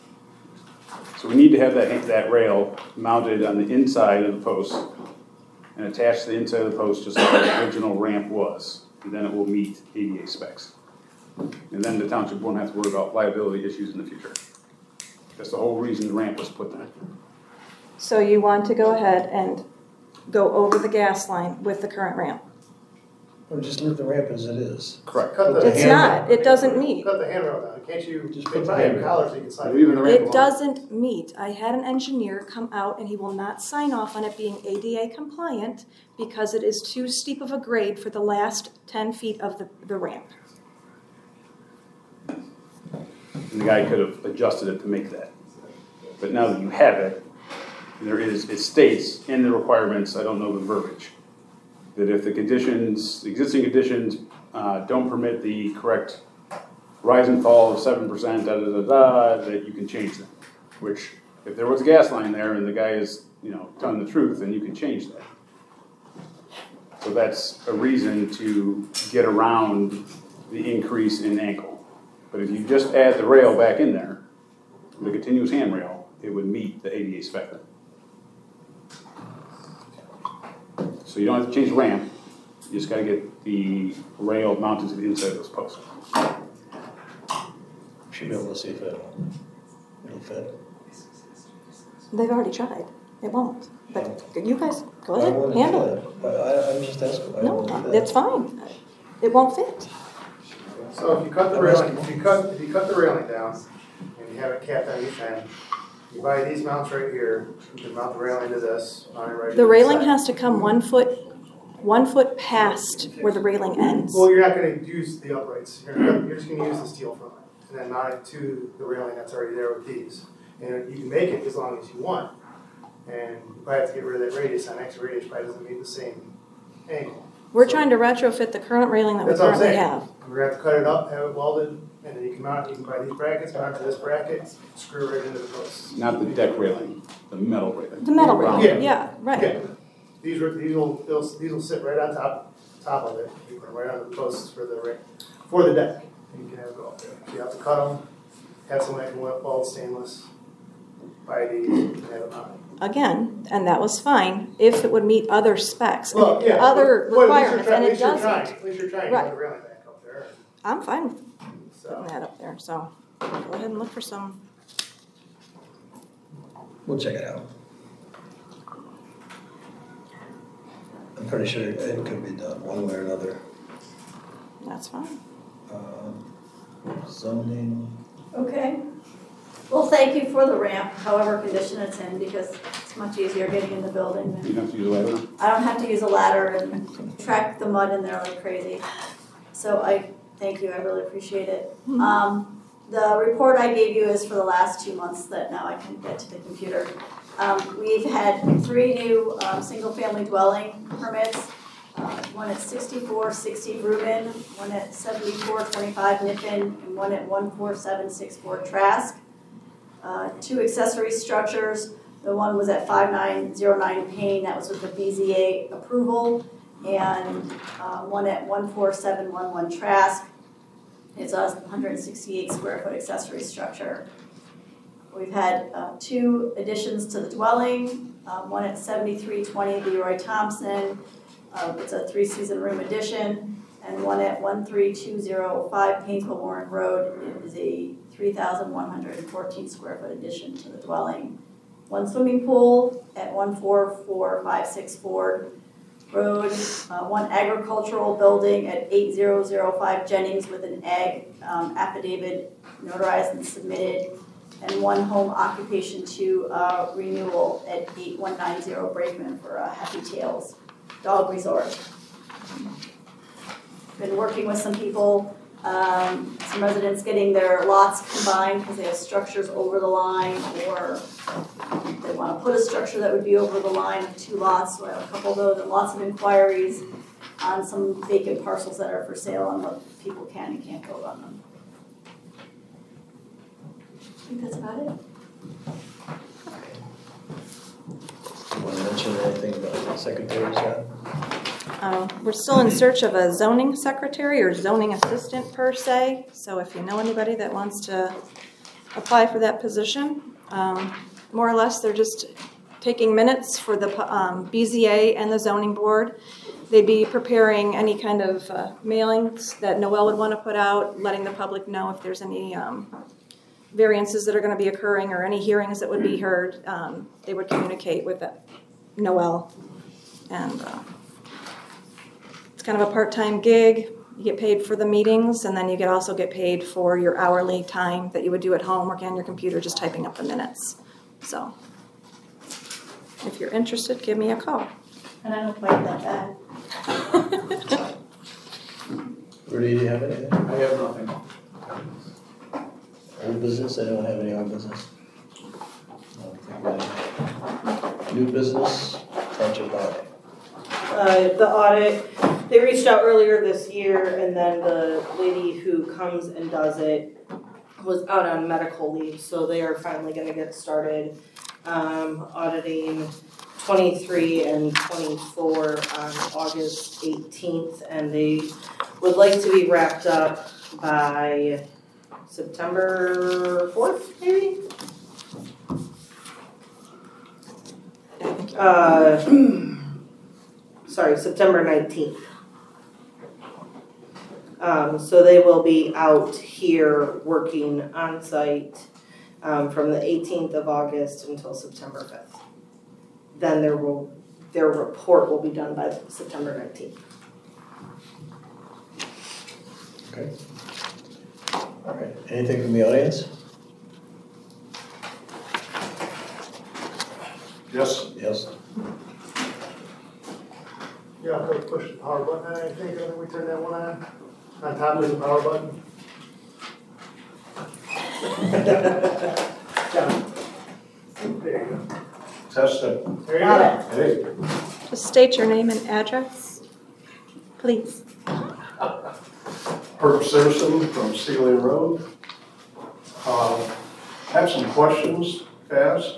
[SPEAKER 3] So we need to have that, that rail mounted on the inside of the post and attached to the inside of the post just like the original ramp was. And then it will meet A D A specs. And then the township won't have to worry about liability issues in the future. That's the whole reason the ramp was put there.
[SPEAKER 5] So you want to go ahead and go over the gas line with the current ramp.
[SPEAKER 8] Or just leave the ramp as it is.
[SPEAKER 3] Correct.
[SPEAKER 6] Cut the
[SPEAKER 5] It's
[SPEAKER 6] handrail-
[SPEAKER 5] not. It doesn't meet.
[SPEAKER 6] Cut the handrail down, can't you
[SPEAKER 8] Just
[SPEAKER 6] just
[SPEAKER 8] put
[SPEAKER 6] put
[SPEAKER 8] the
[SPEAKER 6] tie your
[SPEAKER 8] handrail.
[SPEAKER 6] collar so you can slide
[SPEAKER 3] Leave it in the ramp.
[SPEAKER 5] It doesn't meet. I had an engineer come out and he will not sign off on it being A D A compliant because it is too steep of a grade for the last ten feet of the, the ramp.
[SPEAKER 3] And the guy could have adjusted it to make that. But now that you have it, there is, it states in the requirements, I don't know the verbiage, that if the conditions, the existing conditions uh, don't permit the correct rise and fall of seven percent, da da da da, that you can change them. Which, if there was a gas line there and the guy is, you know, telling the truth, then you can change that. So that's a reason to get around the increase in ankle. But if you just add the rail back in there, the continuous handrail, it would meet the A D A spec then. So you don't have to change the ramp, you just gotta get the rail mounted to the inside of those posts.
[SPEAKER 8] Should be able to see if it'll, it'll fit.
[SPEAKER 5] They've already tried. It won't. But you guys, go
[SPEAKER 8] I
[SPEAKER 5] ahead,
[SPEAKER 8] want
[SPEAKER 5] handle
[SPEAKER 8] fit,
[SPEAKER 5] it.
[SPEAKER 8] But I, I'm just asking. I
[SPEAKER 5] No,
[SPEAKER 8] want it
[SPEAKER 5] it's fine. It won't fit.
[SPEAKER 6] So if you cut the railing, if you cut, if you cut the railing down and you have it capped on each end, you buy these mounts right here, you can mount the railing to this, mount it right to
[SPEAKER 5] The railing
[SPEAKER 6] side.
[SPEAKER 5] has to come one foot, one foot past where the railing ends.
[SPEAKER 6] Well, you're not gonna use the uprights, you're, gonna- you're just gonna use the steel front and then mount it to the railing that's already there with these. And you can make it as long as you want. And you probably have to get rid of that radius, that next radius probably doesn't meet the same angle.
[SPEAKER 5] We're trying to retrofit the current railing that we
[SPEAKER 6] That's what I'm
[SPEAKER 5] currently
[SPEAKER 6] saying.
[SPEAKER 5] have.
[SPEAKER 6] We're gonna have to cut it up, have it welded, And then you come out, you can buy these brackets, mount to this bracket, screw right into the posts.
[SPEAKER 3] Not the deck railing, the metal railing.
[SPEAKER 5] The metal
[SPEAKER 6] Yeah.
[SPEAKER 5] railing, yeah, right.
[SPEAKER 6] Yeah, these were, these will, they'll, these will sit right on top, top of it, you put them right on the posts for the, ra- for the deck, and you can have it go up there. So you have to cut them, have somebody come up, all stainless, buy these, and have it mounted.
[SPEAKER 5] Again, and that was fine if it would meet other specs, and
[SPEAKER 6] Well, yeah.
[SPEAKER 5] other
[SPEAKER 6] well, at least you're
[SPEAKER 5] requirements,
[SPEAKER 6] try-
[SPEAKER 5] and
[SPEAKER 6] at
[SPEAKER 5] it
[SPEAKER 6] least you're
[SPEAKER 5] doesn't.
[SPEAKER 6] trying- At least you're trying to
[SPEAKER 5] Right.
[SPEAKER 6] put a railing back up there,
[SPEAKER 5] I'm fine with
[SPEAKER 6] so.
[SPEAKER 5] putting that up there, so go ahead and look for some.
[SPEAKER 8] We'll check it out. I'm pretty sure it could be done one way or another.
[SPEAKER 5] That's fine.
[SPEAKER 8] Um, Zoning,
[SPEAKER 11] Okay. Well, thank you for the ramp, however condition it's in, because it's much easier getting in the building.
[SPEAKER 3] You don't have to use a ladder?
[SPEAKER 11] I don't have to use a ladder and track the mud in there like crazy. So I, thank you, I really appreciate it. Um, the report I gave you is for the last two months that now I can get to the computer. Um, we've had three new, um, single-family dwelling permits. Uh, one at sixty-four sixty Reuben, one at seventy-four twenty-five Niffen, and one at one four seven six four Trask. Uh, two accessory structures. The one was at five nine zero nine Payne, that was with the B Z A approval, and uh, one at one four seven one one Trask. It's a one hundred sixty-eight square foot accessory structure. We've had uh, two additions to the dwelling, uh, one at seventy-three twenty Leroy Thompson, uh, it's a three season room addition, and one at one three two zero five Painesville Warren Road. It is a three thousand one hundred fourteen square foot addition to the dwelling. One swimming pool at one four four five six Ford Road, uh, one agricultural building at eight zero zero five Jennings with an ag um, affidavit notarized and submitted, and one home occupation to uh, renewal at eight one nine zero Brakeman for a Happy Tales Dog Resort. Been working with some people, um, some residents getting their lots combined because they have structures over the line, or they want to put a structure that would be over the line of two lots. So I have a couple of those, and lots of inquiries on some vacant parcels that are for sale and what people can and can't build on them. I think that's about it.
[SPEAKER 8] want to mention anything about the secretary's job?
[SPEAKER 5] Um, we're still in search of a zoning secretary or zoning assistant per se, so if you know anybody that wants to apply for that position, um, more or less they're just taking minutes for the um, B Z A and the zoning board. They'd be preparing any kind of uh, mailings that Noel would want to put out, letting the public know if there's any um, variances that are going to be occurring or any hearings that would be heard. Um, they would communicate with Noel. And uh, it's kind of a part-time gig. You get paid for the meetings, and then you get also get paid for your hourly time that you would do at home working on your computer just typing up the minutes. So if you're interested, give me a call.
[SPEAKER 11] And I don't find that bad.
[SPEAKER 8] Rudy, do you have anything?
[SPEAKER 3] I have nothing.
[SPEAKER 8] Old business? I don't have any old business. I don't think I have. New business, township audit.
[SPEAKER 1] Uh, the audit, they reached out earlier this year, and then the lady who comes and does it was out on medical leave, so they are finally gonna get started um, auditing twenty-three and twenty-four on August eighteenth, and they would like to be wrapped up by September fourth, maybe? Uh, sorry, September nineteenth. Um, so they will be out here working on site um, from the eighteenth of August until September fifth. Then there will, their report will be done by September nineteenth.
[SPEAKER 8] Okay. All right, anything from the audience?
[SPEAKER 3] Yes?
[SPEAKER 8] Yes.
[SPEAKER 6] Yeah, I'll go push the power button, I think, I think we turn that one on. On top is the power button. Down. There you go.
[SPEAKER 3] Test it.
[SPEAKER 6] There you
[SPEAKER 1] Got
[SPEAKER 6] go.
[SPEAKER 3] Hey.
[SPEAKER 5] Just state your name and address, please.
[SPEAKER 12] Herb Simpson from Sealy Road. Uh, have some questions to ask.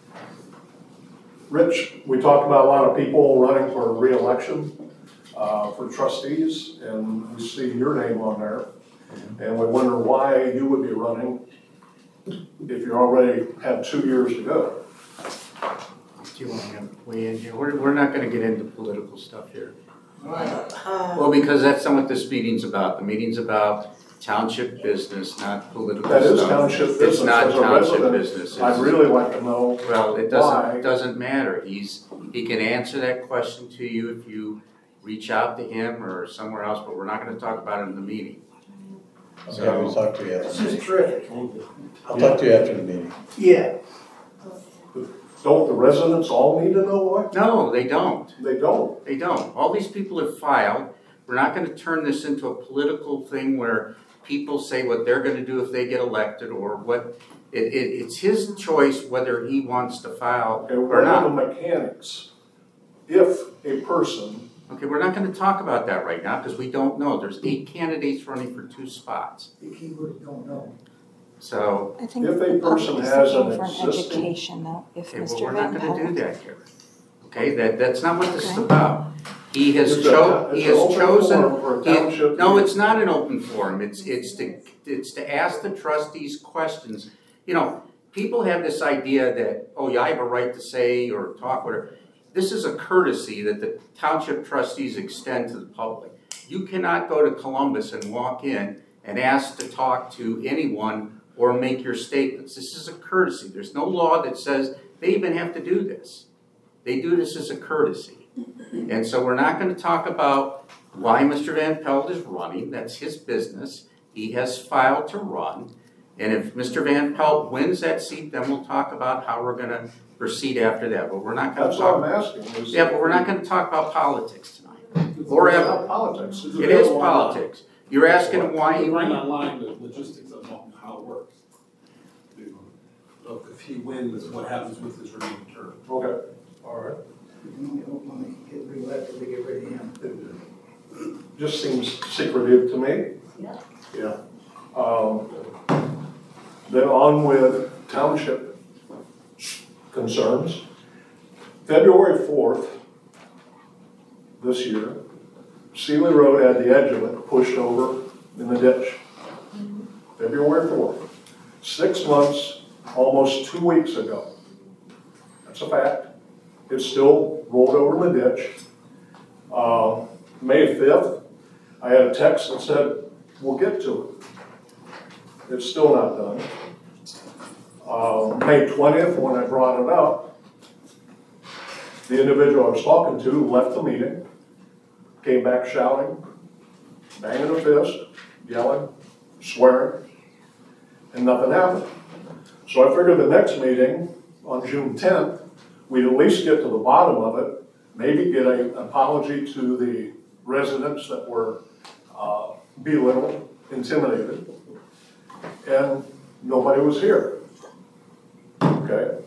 [SPEAKER 12] Rich, we talked about a lot of people running for re-election uh, for trustees, and we see your name on there. And we wonder why you would be running if you already have two years to go.
[SPEAKER 4] Do you want to weigh in here? We're, we're not going to get into political stuff here.
[SPEAKER 7] Uh,
[SPEAKER 4] Well, because that's not what this meeting's about. The meeting's about township business, not political
[SPEAKER 12] That is
[SPEAKER 4] stuff.
[SPEAKER 12] township business.
[SPEAKER 4] It's not
[SPEAKER 12] As a
[SPEAKER 4] township
[SPEAKER 12] resident,
[SPEAKER 4] business.
[SPEAKER 12] I'd
[SPEAKER 4] It's-
[SPEAKER 12] really like to know
[SPEAKER 4] Well, it
[SPEAKER 12] why.
[SPEAKER 4] doesn't, doesn't matter. He's, he can answer that question to you if you reach out to him or somewhere else, but we're not gonna talk about it in the meeting.
[SPEAKER 8] Okay, we'll talk to you after
[SPEAKER 6] This
[SPEAKER 8] the
[SPEAKER 6] is
[SPEAKER 8] meeting.
[SPEAKER 6] terrific.
[SPEAKER 8] I'll talk to you after the meeting.
[SPEAKER 6] Yeah.
[SPEAKER 12] Don't the residents all need to know why?
[SPEAKER 4] No, they don't.
[SPEAKER 12] They don't.
[SPEAKER 4] They don't. All these people have filed. We're not gonna turn this into a political thing where people say what they're gonna do if they get elected or what, it, it, it's his choice whether he wants to file
[SPEAKER 12] Okay,
[SPEAKER 4] or
[SPEAKER 12] what are the
[SPEAKER 4] not.
[SPEAKER 12] mechanics? If a person,
[SPEAKER 4] Okay, we're not gonna talk about that right now because we don't know. There's eight candidates running for two spots.
[SPEAKER 6] The keyword don't know.
[SPEAKER 4] So,
[SPEAKER 5] I think
[SPEAKER 12] If a
[SPEAKER 5] the
[SPEAKER 12] person
[SPEAKER 5] public is
[SPEAKER 12] has
[SPEAKER 5] looking
[SPEAKER 12] an
[SPEAKER 5] for an
[SPEAKER 12] existing-
[SPEAKER 5] education though, if
[SPEAKER 4] okay, well,
[SPEAKER 5] Mister
[SPEAKER 4] we're
[SPEAKER 5] Van
[SPEAKER 4] not gonna do
[SPEAKER 5] Pelt.
[SPEAKER 4] that here. Okay, that, that's not what this is
[SPEAKER 5] Okay.
[SPEAKER 4] about. He has
[SPEAKER 12] It's a-
[SPEAKER 4] cho, he
[SPEAKER 12] it's
[SPEAKER 4] has
[SPEAKER 12] an open
[SPEAKER 4] chosen,
[SPEAKER 12] forum for a
[SPEAKER 4] he-
[SPEAKER 12] township
[SPEAKER 4] no,
[SPEAKER 12] meeting.
[SPEAKER 4] it's not an open forum. It's, it's to, it's to ask the trustees questions. You know, people have this idea that, oh yeah, I have a right to say or talk, whatever. This is a courtesy that the township trustees extend to the public. You cannot go to Columbus and walk in and ask to talk to anyone or make your statements. This is a courtesy. There's no law that says they even have to do this. They do this as a courtesy. And so we're not going to talk about why Mister Van Pelt is running. That's his business. He has filed to run. And if Mister Van Pelt wins that seat, then we'll talk about how we're going to proceed after that. But we're not going to
[SPEAKER 12] that's all I'm
[SPEAKER 4] talk.
[SPEAKER 12] asking. is-
[SPEAKER 4] Yeah, but we're not going to talk about politics tonight.
[SPEAKER 12] It's
[SPEAKER 4] Or
[SPEAKER 12] not
[SPEAKER 4] ever.
[SPEAKER 12] politics. It's
[SPEAKER 4] It is
[SPEAKER 12] available online.
[SPEAKER 4] politics. You're asking why he
[SPEAKER 13] You bring
[SPEAKER 4] ran.
[SPEAKER 13] online the logistics of how it works. So if he wins, what happens with his remaining term?
[SPEAKER 12] Okay, all right.
[SPEAKER 6] When they get reelected, they get rid of him.
[SPEAKER 12] It just seems secretive to me.
[SPEAKER 11] Yeah.
[SPEAKER 12] Yeah. Um, Then on with township concerns. February fourth this year, Sealy Road had the edge of it pushed over in the ditch. February fourth. Six months, almost two weeks ago. That's a fact. It's still rolled over in the ditch. Uh, May fifth, I had a text that said, we'll get to it. It's still not done. Uh, May twentieth, when I brought it up, the individual I was talking to left the meeting, came back shouting, banging a fist, yelling, swearing, and nothing happened. So I figured the next meeting on June tenth, we'd at least get to the bottom of it, maybe get an apology to the residents that were uh, belittled, intimidated, and nobody was here. Okay.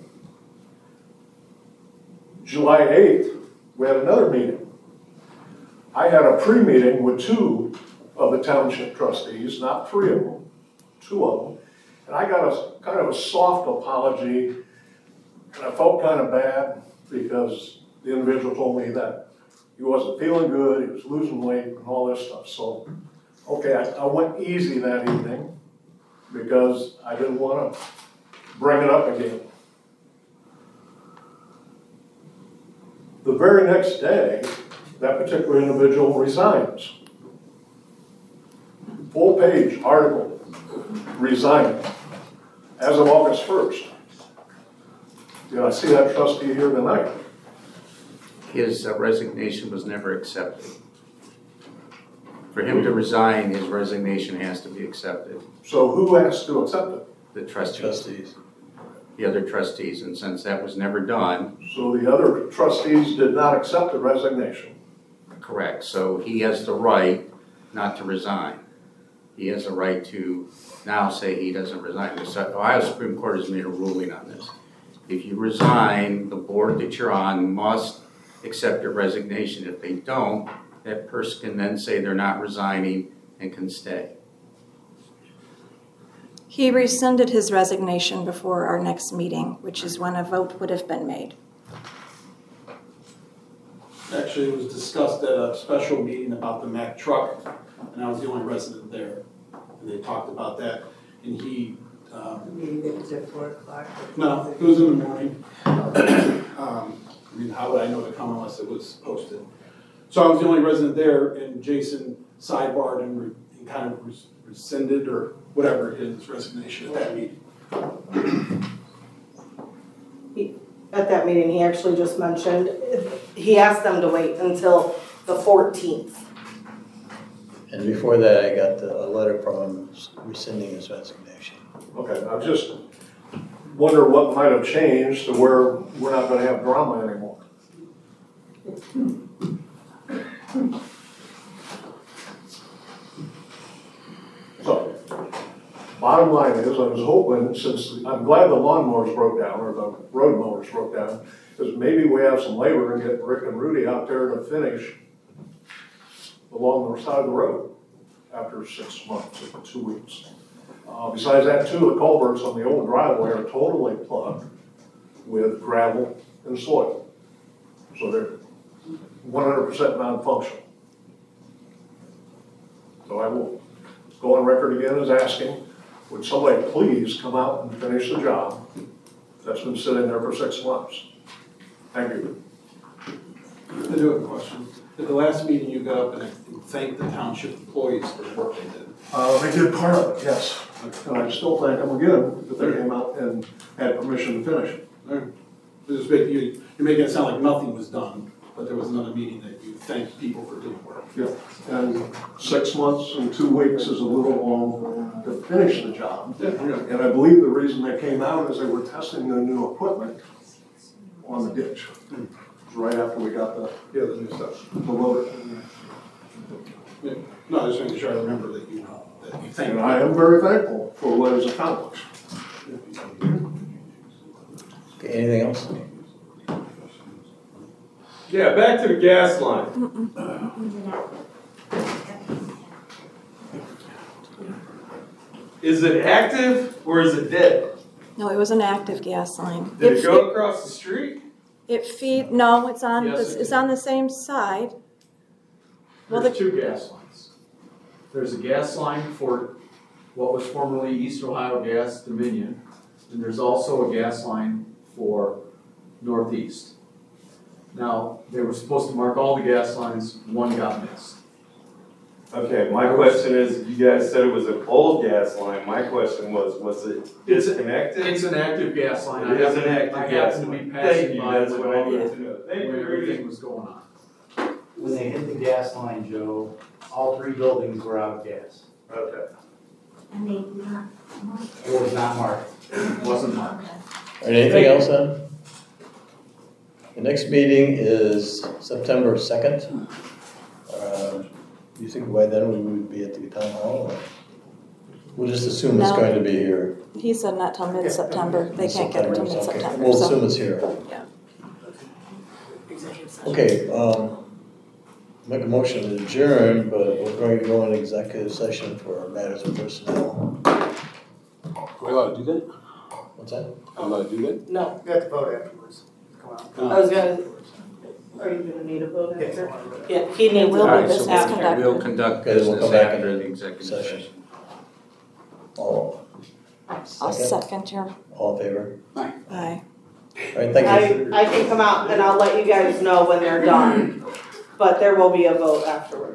[SPEAKER 12] July eighth, we had another meeting. I had a pre-meeting with two of the township trustees, not three of them, two of them, and I got a kind of a soft apology, and I felt kind of bad because the individual told me that he wasn't feeling good, he was losing weight, and all this stuff. So, okay, I, I went easy that evening because I didn't want to bring it up again. The very next day, that particular individual resigns. Full page article, resigning, as of August first. Did I see that trustee here tonight?
[SPEAKER 4] His uh, resignation was never accepted. For him to resign, his resignation has to be accepted.
[SPEAKER 12] So who has to accept it?
[SPEAKER 4] The trustees,
[SPEAKER 8] Trustees.
[SPEAKER 4] the other trustees, and since that was never done,
[SPEAKER 12] So the other trustees did not accept the resignation.
[SPEAKER 4] correct, so he has the right not to resign. He has a right to now say he doesn't resign. The Ohio Supreme Court has made a ruling on this. If you resign, the board that you're on must accept your resignation. If they don't, that person can then say they're not resigning and can stay.
[SPEAKER 5] He rescinded his resignation before our next meeting, which is when a vote would have been made.
[SPEAKER 13] Actually, it was discussed at a special meeting about the Mack truck, and I was the only resident there. And they talked about that, and he, um,
[SPEAKER 10] Meeting that was at four o'clock.
[SPEAKER 13] no, it was in the morning. Um, I mean, how would I know to come unless it was posted? So I was the only resident there, and Jason sidebarred and, re- and kind of res- rescinded or whatever his resignation at that meeting.
[SPEAKER 1] He- At that meeting, he actually just mentioned, he asked them to wait until the fourteenth.
[SPEAKER 8] And before that, I got a letter from him rescinding his resignation.
[SPEAKER 12] Okay, I just wonder what might have changed to where we're not gonna have drama anymore. So, bottom line is, I was hoping, since, I'm glad the lawnmowers broke down, or the road mowers broke down, because maybe we have some labor and get Rick and Rudy out there to finish along the side of the road after six months or two weeks. Uh, besides that, two of the culverts on the old driveway are totally plugged with gravel and soil. So they're one hundred percent non-functional. So I will go on record again as asking, would somebody please come out and finish the job that's been sitting there for six months? Thank you.
[SPEAKER 13] I do have a question. At the last meeting, you got up and thanked the township employees for the work they did.
[SPEAKER 12] Uh, they did part of it, yes. And I still thank them again that they came out and had permission to finish it.
[SPEAKER 13] All right. Just make, you, you're making it sound like nothing was done, but there was another meeting that you thanked people for doing work.
[SPEAKER 12] Yeah, and six months and two weeks is a little long to finish the job.
[SPEAKER 13] Yeah, yeah.
[SPEAKER 12] And I believe the reason they came out is they were testing the new equipment on the ditch. It was right after we got the,
[SPEAKER 13] Yeah, the new stuff.
[SPEAKER 12] the loader.
[SPEAKER 13] Yeah. No, I just making sure I remember that you, that you thanked.
[SPEAKER 12] And I am very thankful for what is accomplished.
[SPEAKER 8] Okay, anything else?
[SPEAKER 14] Yeah, back to the gas line. Is it active or is it dead?
[SPEAKER 5] No, it was an active gas line.
[SPEAKER 14] Did it go across the street?
[SPEAKER 5] It feed, no, it's on,
[SPEAKER 14] Yes,
[SPEAKER 5] this-
[SPEAKER 14] it
[SPEAKER 5] it's
[SPEAKER 14] did.
[SPEAKER 5] on the same side. Well,
[SPEAKER 15] There's
[SPEAKER 5] the-
[SPEAKER 15] two gas lines. There's a gas line for what was formerly East Ohio Gas Dominion, and there's also a gas line for Northeast. Now, they were supposed to mark all the gas lines, one got missed.
[SPEAKER 14] Okay, my question is, you guys said it was an old gas line. My question was, was it
[SPEAKER 15] It's a-
[SPEAKER 14] disconnected?
[SPEAKER 15] It's an active gas line.
[SPEAKER 14] It
[SPEAKER 15] I
[SPEAKER 14] is an
[SPEAKER 15] happened-
[SPEAKER 14] active
[SPEAKER 15] I
[SPEAKER 14] gas
[SPEAKER 15] happened to
[SPEAKER 14] line.
[SPEAKER 15] be
[SPEAKER 14] Thank
[SPEAKER 15] passing
[SPEAKER 14] you,
[SPEAKER 15] by
[SPEAKER 14] that's
[SPEAKER 15] when
[SPEAKER 14] what I
[SPEAKER 15] all
[SPEAKER 14] needed
[SPEAKER 15] the-
[SPEAKER 14] to know. Thank you,
[SPEAKER 15] when
[SPEAKER 14] Rudy.
[SPEAKER 15] everything was going on.
[SPEAKER 16] When they hit the gas line, Joe, all three buildings were out of gas.
[SPEAKER 14] Okay.
[SPEAKER 11] And they do not.
[SPEAKER 16] It was not marked.
[SPEAKER 15] Wasn't marked.
[SPEAKER 8] All right, anything else then? The next meeting is September second. Uh, You think by then we would be at the town hall? Or? We'll just assume it's
[SPEAKER 5] No.
[SPEAKER 8] going to be here.
[SPEAKER 5] He said not till mid-September. They can't get it till
[SPEAKER 8] September, okay.
[SPEAKER 5] mid-September,
[SPEAKER 8] We'll
[SPEAKER 5] so.
[SPEAKER 8] assume it's here.
[SPEAKER 5] Yeah.
[SPEAKER 8] Okay, um, make a motion to adjourn, but we're going to go into executive session for matters of personnel.
[SPEAKER 17] Are we allowed to do that?
[SPEAKER 8] What's that?
[SPEAKER 17] Are we allowed to do that?
[SPEAKER 1] No,
[SPEAKER 6] You have to vote afterwards. Come on.
[SPEAKER 1] I was gonna, are you gonna need a vote
[SPEAKER 6] Yes.
[SPEAKER 1] after? Yeah, he needs a
[SPEAKER 5] will be
[SPEAKER 1] vote
[SPEAKER 5] business
[SPEAKER 1] after.
[SPEAKER 5] conducted.
[SPEAKER 4] We'll conduct
[SPEAKER 8] Okay, then we'll
[SPEAKER 4] business
[SPEAKER 8] come back
[SPEAKER 4] after
[SPEAKER 8] in
[SPEAKER 4] the executive
[SPEAKER 8] session.
[SPEAKER 4] session.
[SPEAKER 8] All,
[SPEAKER 5] I'll second your,
[SPEAKER 8] all in favor?
[SPEAKER 5] aye.
[SPEAKER 8] All right, thank you.
[SPEAKER 1] I, I can come out and I'll let you guys know when they're done, but there will be a vote afterward.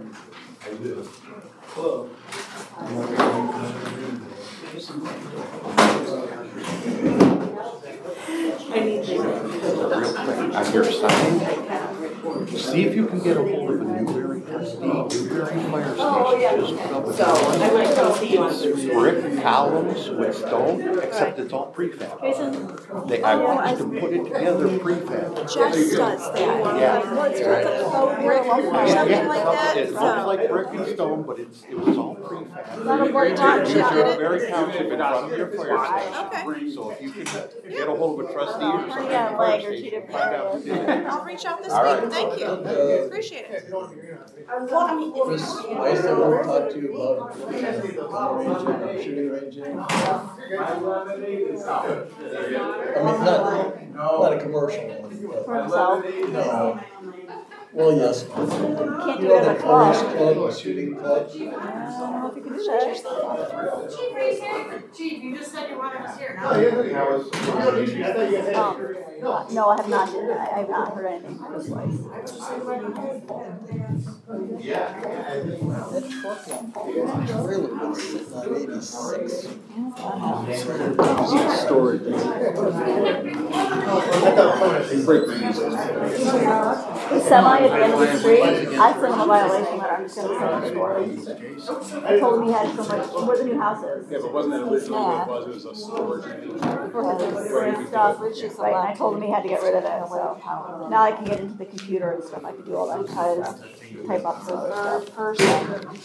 [SPEAKER 1] I need to.
[SPEAKER 4] I'm here signing. See if you can get a hold of a Newberry S D, Newberry Fire Station. Just put up a
[SPEAKER 1] So I might come see you on Thursday.
[SPEAKER 4] brick columns with stone, except it's all prefab. They, I watched them put it together prefab.
[SPEAKER 5] Jess does that.
[SPEAKER 4] Yeah.
[SPEAKER 5] Once with a code or
[SPEAKER 4] Yeah,
[SPEAKER 5] something like that,
[SPEAKER 4] It looks
[SPEAKER 5] so.
[SPEAKER 4] like brick and stone, but it's, it was all prefab.
[SPEAKER 5] Not a board township,
[SPEAKER 4] Use your
[SPEAKER 5] did it?
[SPEAKER 4] very township in front of your fire station.
[SPEAKER 5] Okay.
[SPEAKER 4] So if you can get a hold of a trustee or something, in
[SPEAKER 11] Yeah,
[SPEAKER 4] the
[SPEAKER 11] leg
[SPEAKER 4] fire
[SPEAKER 11] or two
[SPEAKER 4] station,
[SPEAKER 11] different
[SPEAKER 4] find out who did it.
[SPEAKER 5] I'll reach out this
[SPEAKER 4] All right.
[SPEAKER 5] week, thank you. Appreciate it.
[SPEAKER 11] Well, I mean, if
[SPEAKER 8] Why is there talk to you about uh, shooting range?
[SPEAKER 15] My lemonade is out.
[SPEAKER 8] I mean, not, not a commercial one,
[SPEAKER 11] For himself.
[SPEAKER 8] but, no. Well, yes.
[SPEAKER 11] Can't
[SPEAKER 8] You
[SPEAKER 11] do it
[SPEAKER 8] know
[SPEAKER 11] at
[SPEAKER 8] the
[SPEAKER 11] a club.
[SPEAKER 8] police club, the shooting club?
[SPEAKER 11] I don't know if you can do that.
[SPEAKER 7] Chief, are you here? Chief, you just said you wanted us here.
[SPEAKER 6] Oh, yeah, yeah, I was, you don't need to, I thought you guys had.
[SPEAKER 11] Um, No, I have not, I I have not heard anything from this place.
[SPEAKER 8] That truck one, trailer was sitting on eighty-six. Storage.
[SPEAKER 11] The semi at the end of the street, I sent him a violation letter, I'm just gonna send him for it. I told him he had so much, where the new house is.
[SPEAKER 3] Yeah, but wasn't that originally what it was? It was a storage.
[SPEAKER 11] For his, for his stuff, right, and I told him he had to get rid of it, so now I can get into the computer and stuff, I can do all that, kind of type up some stuff.
[SPEAKER 2] Per person.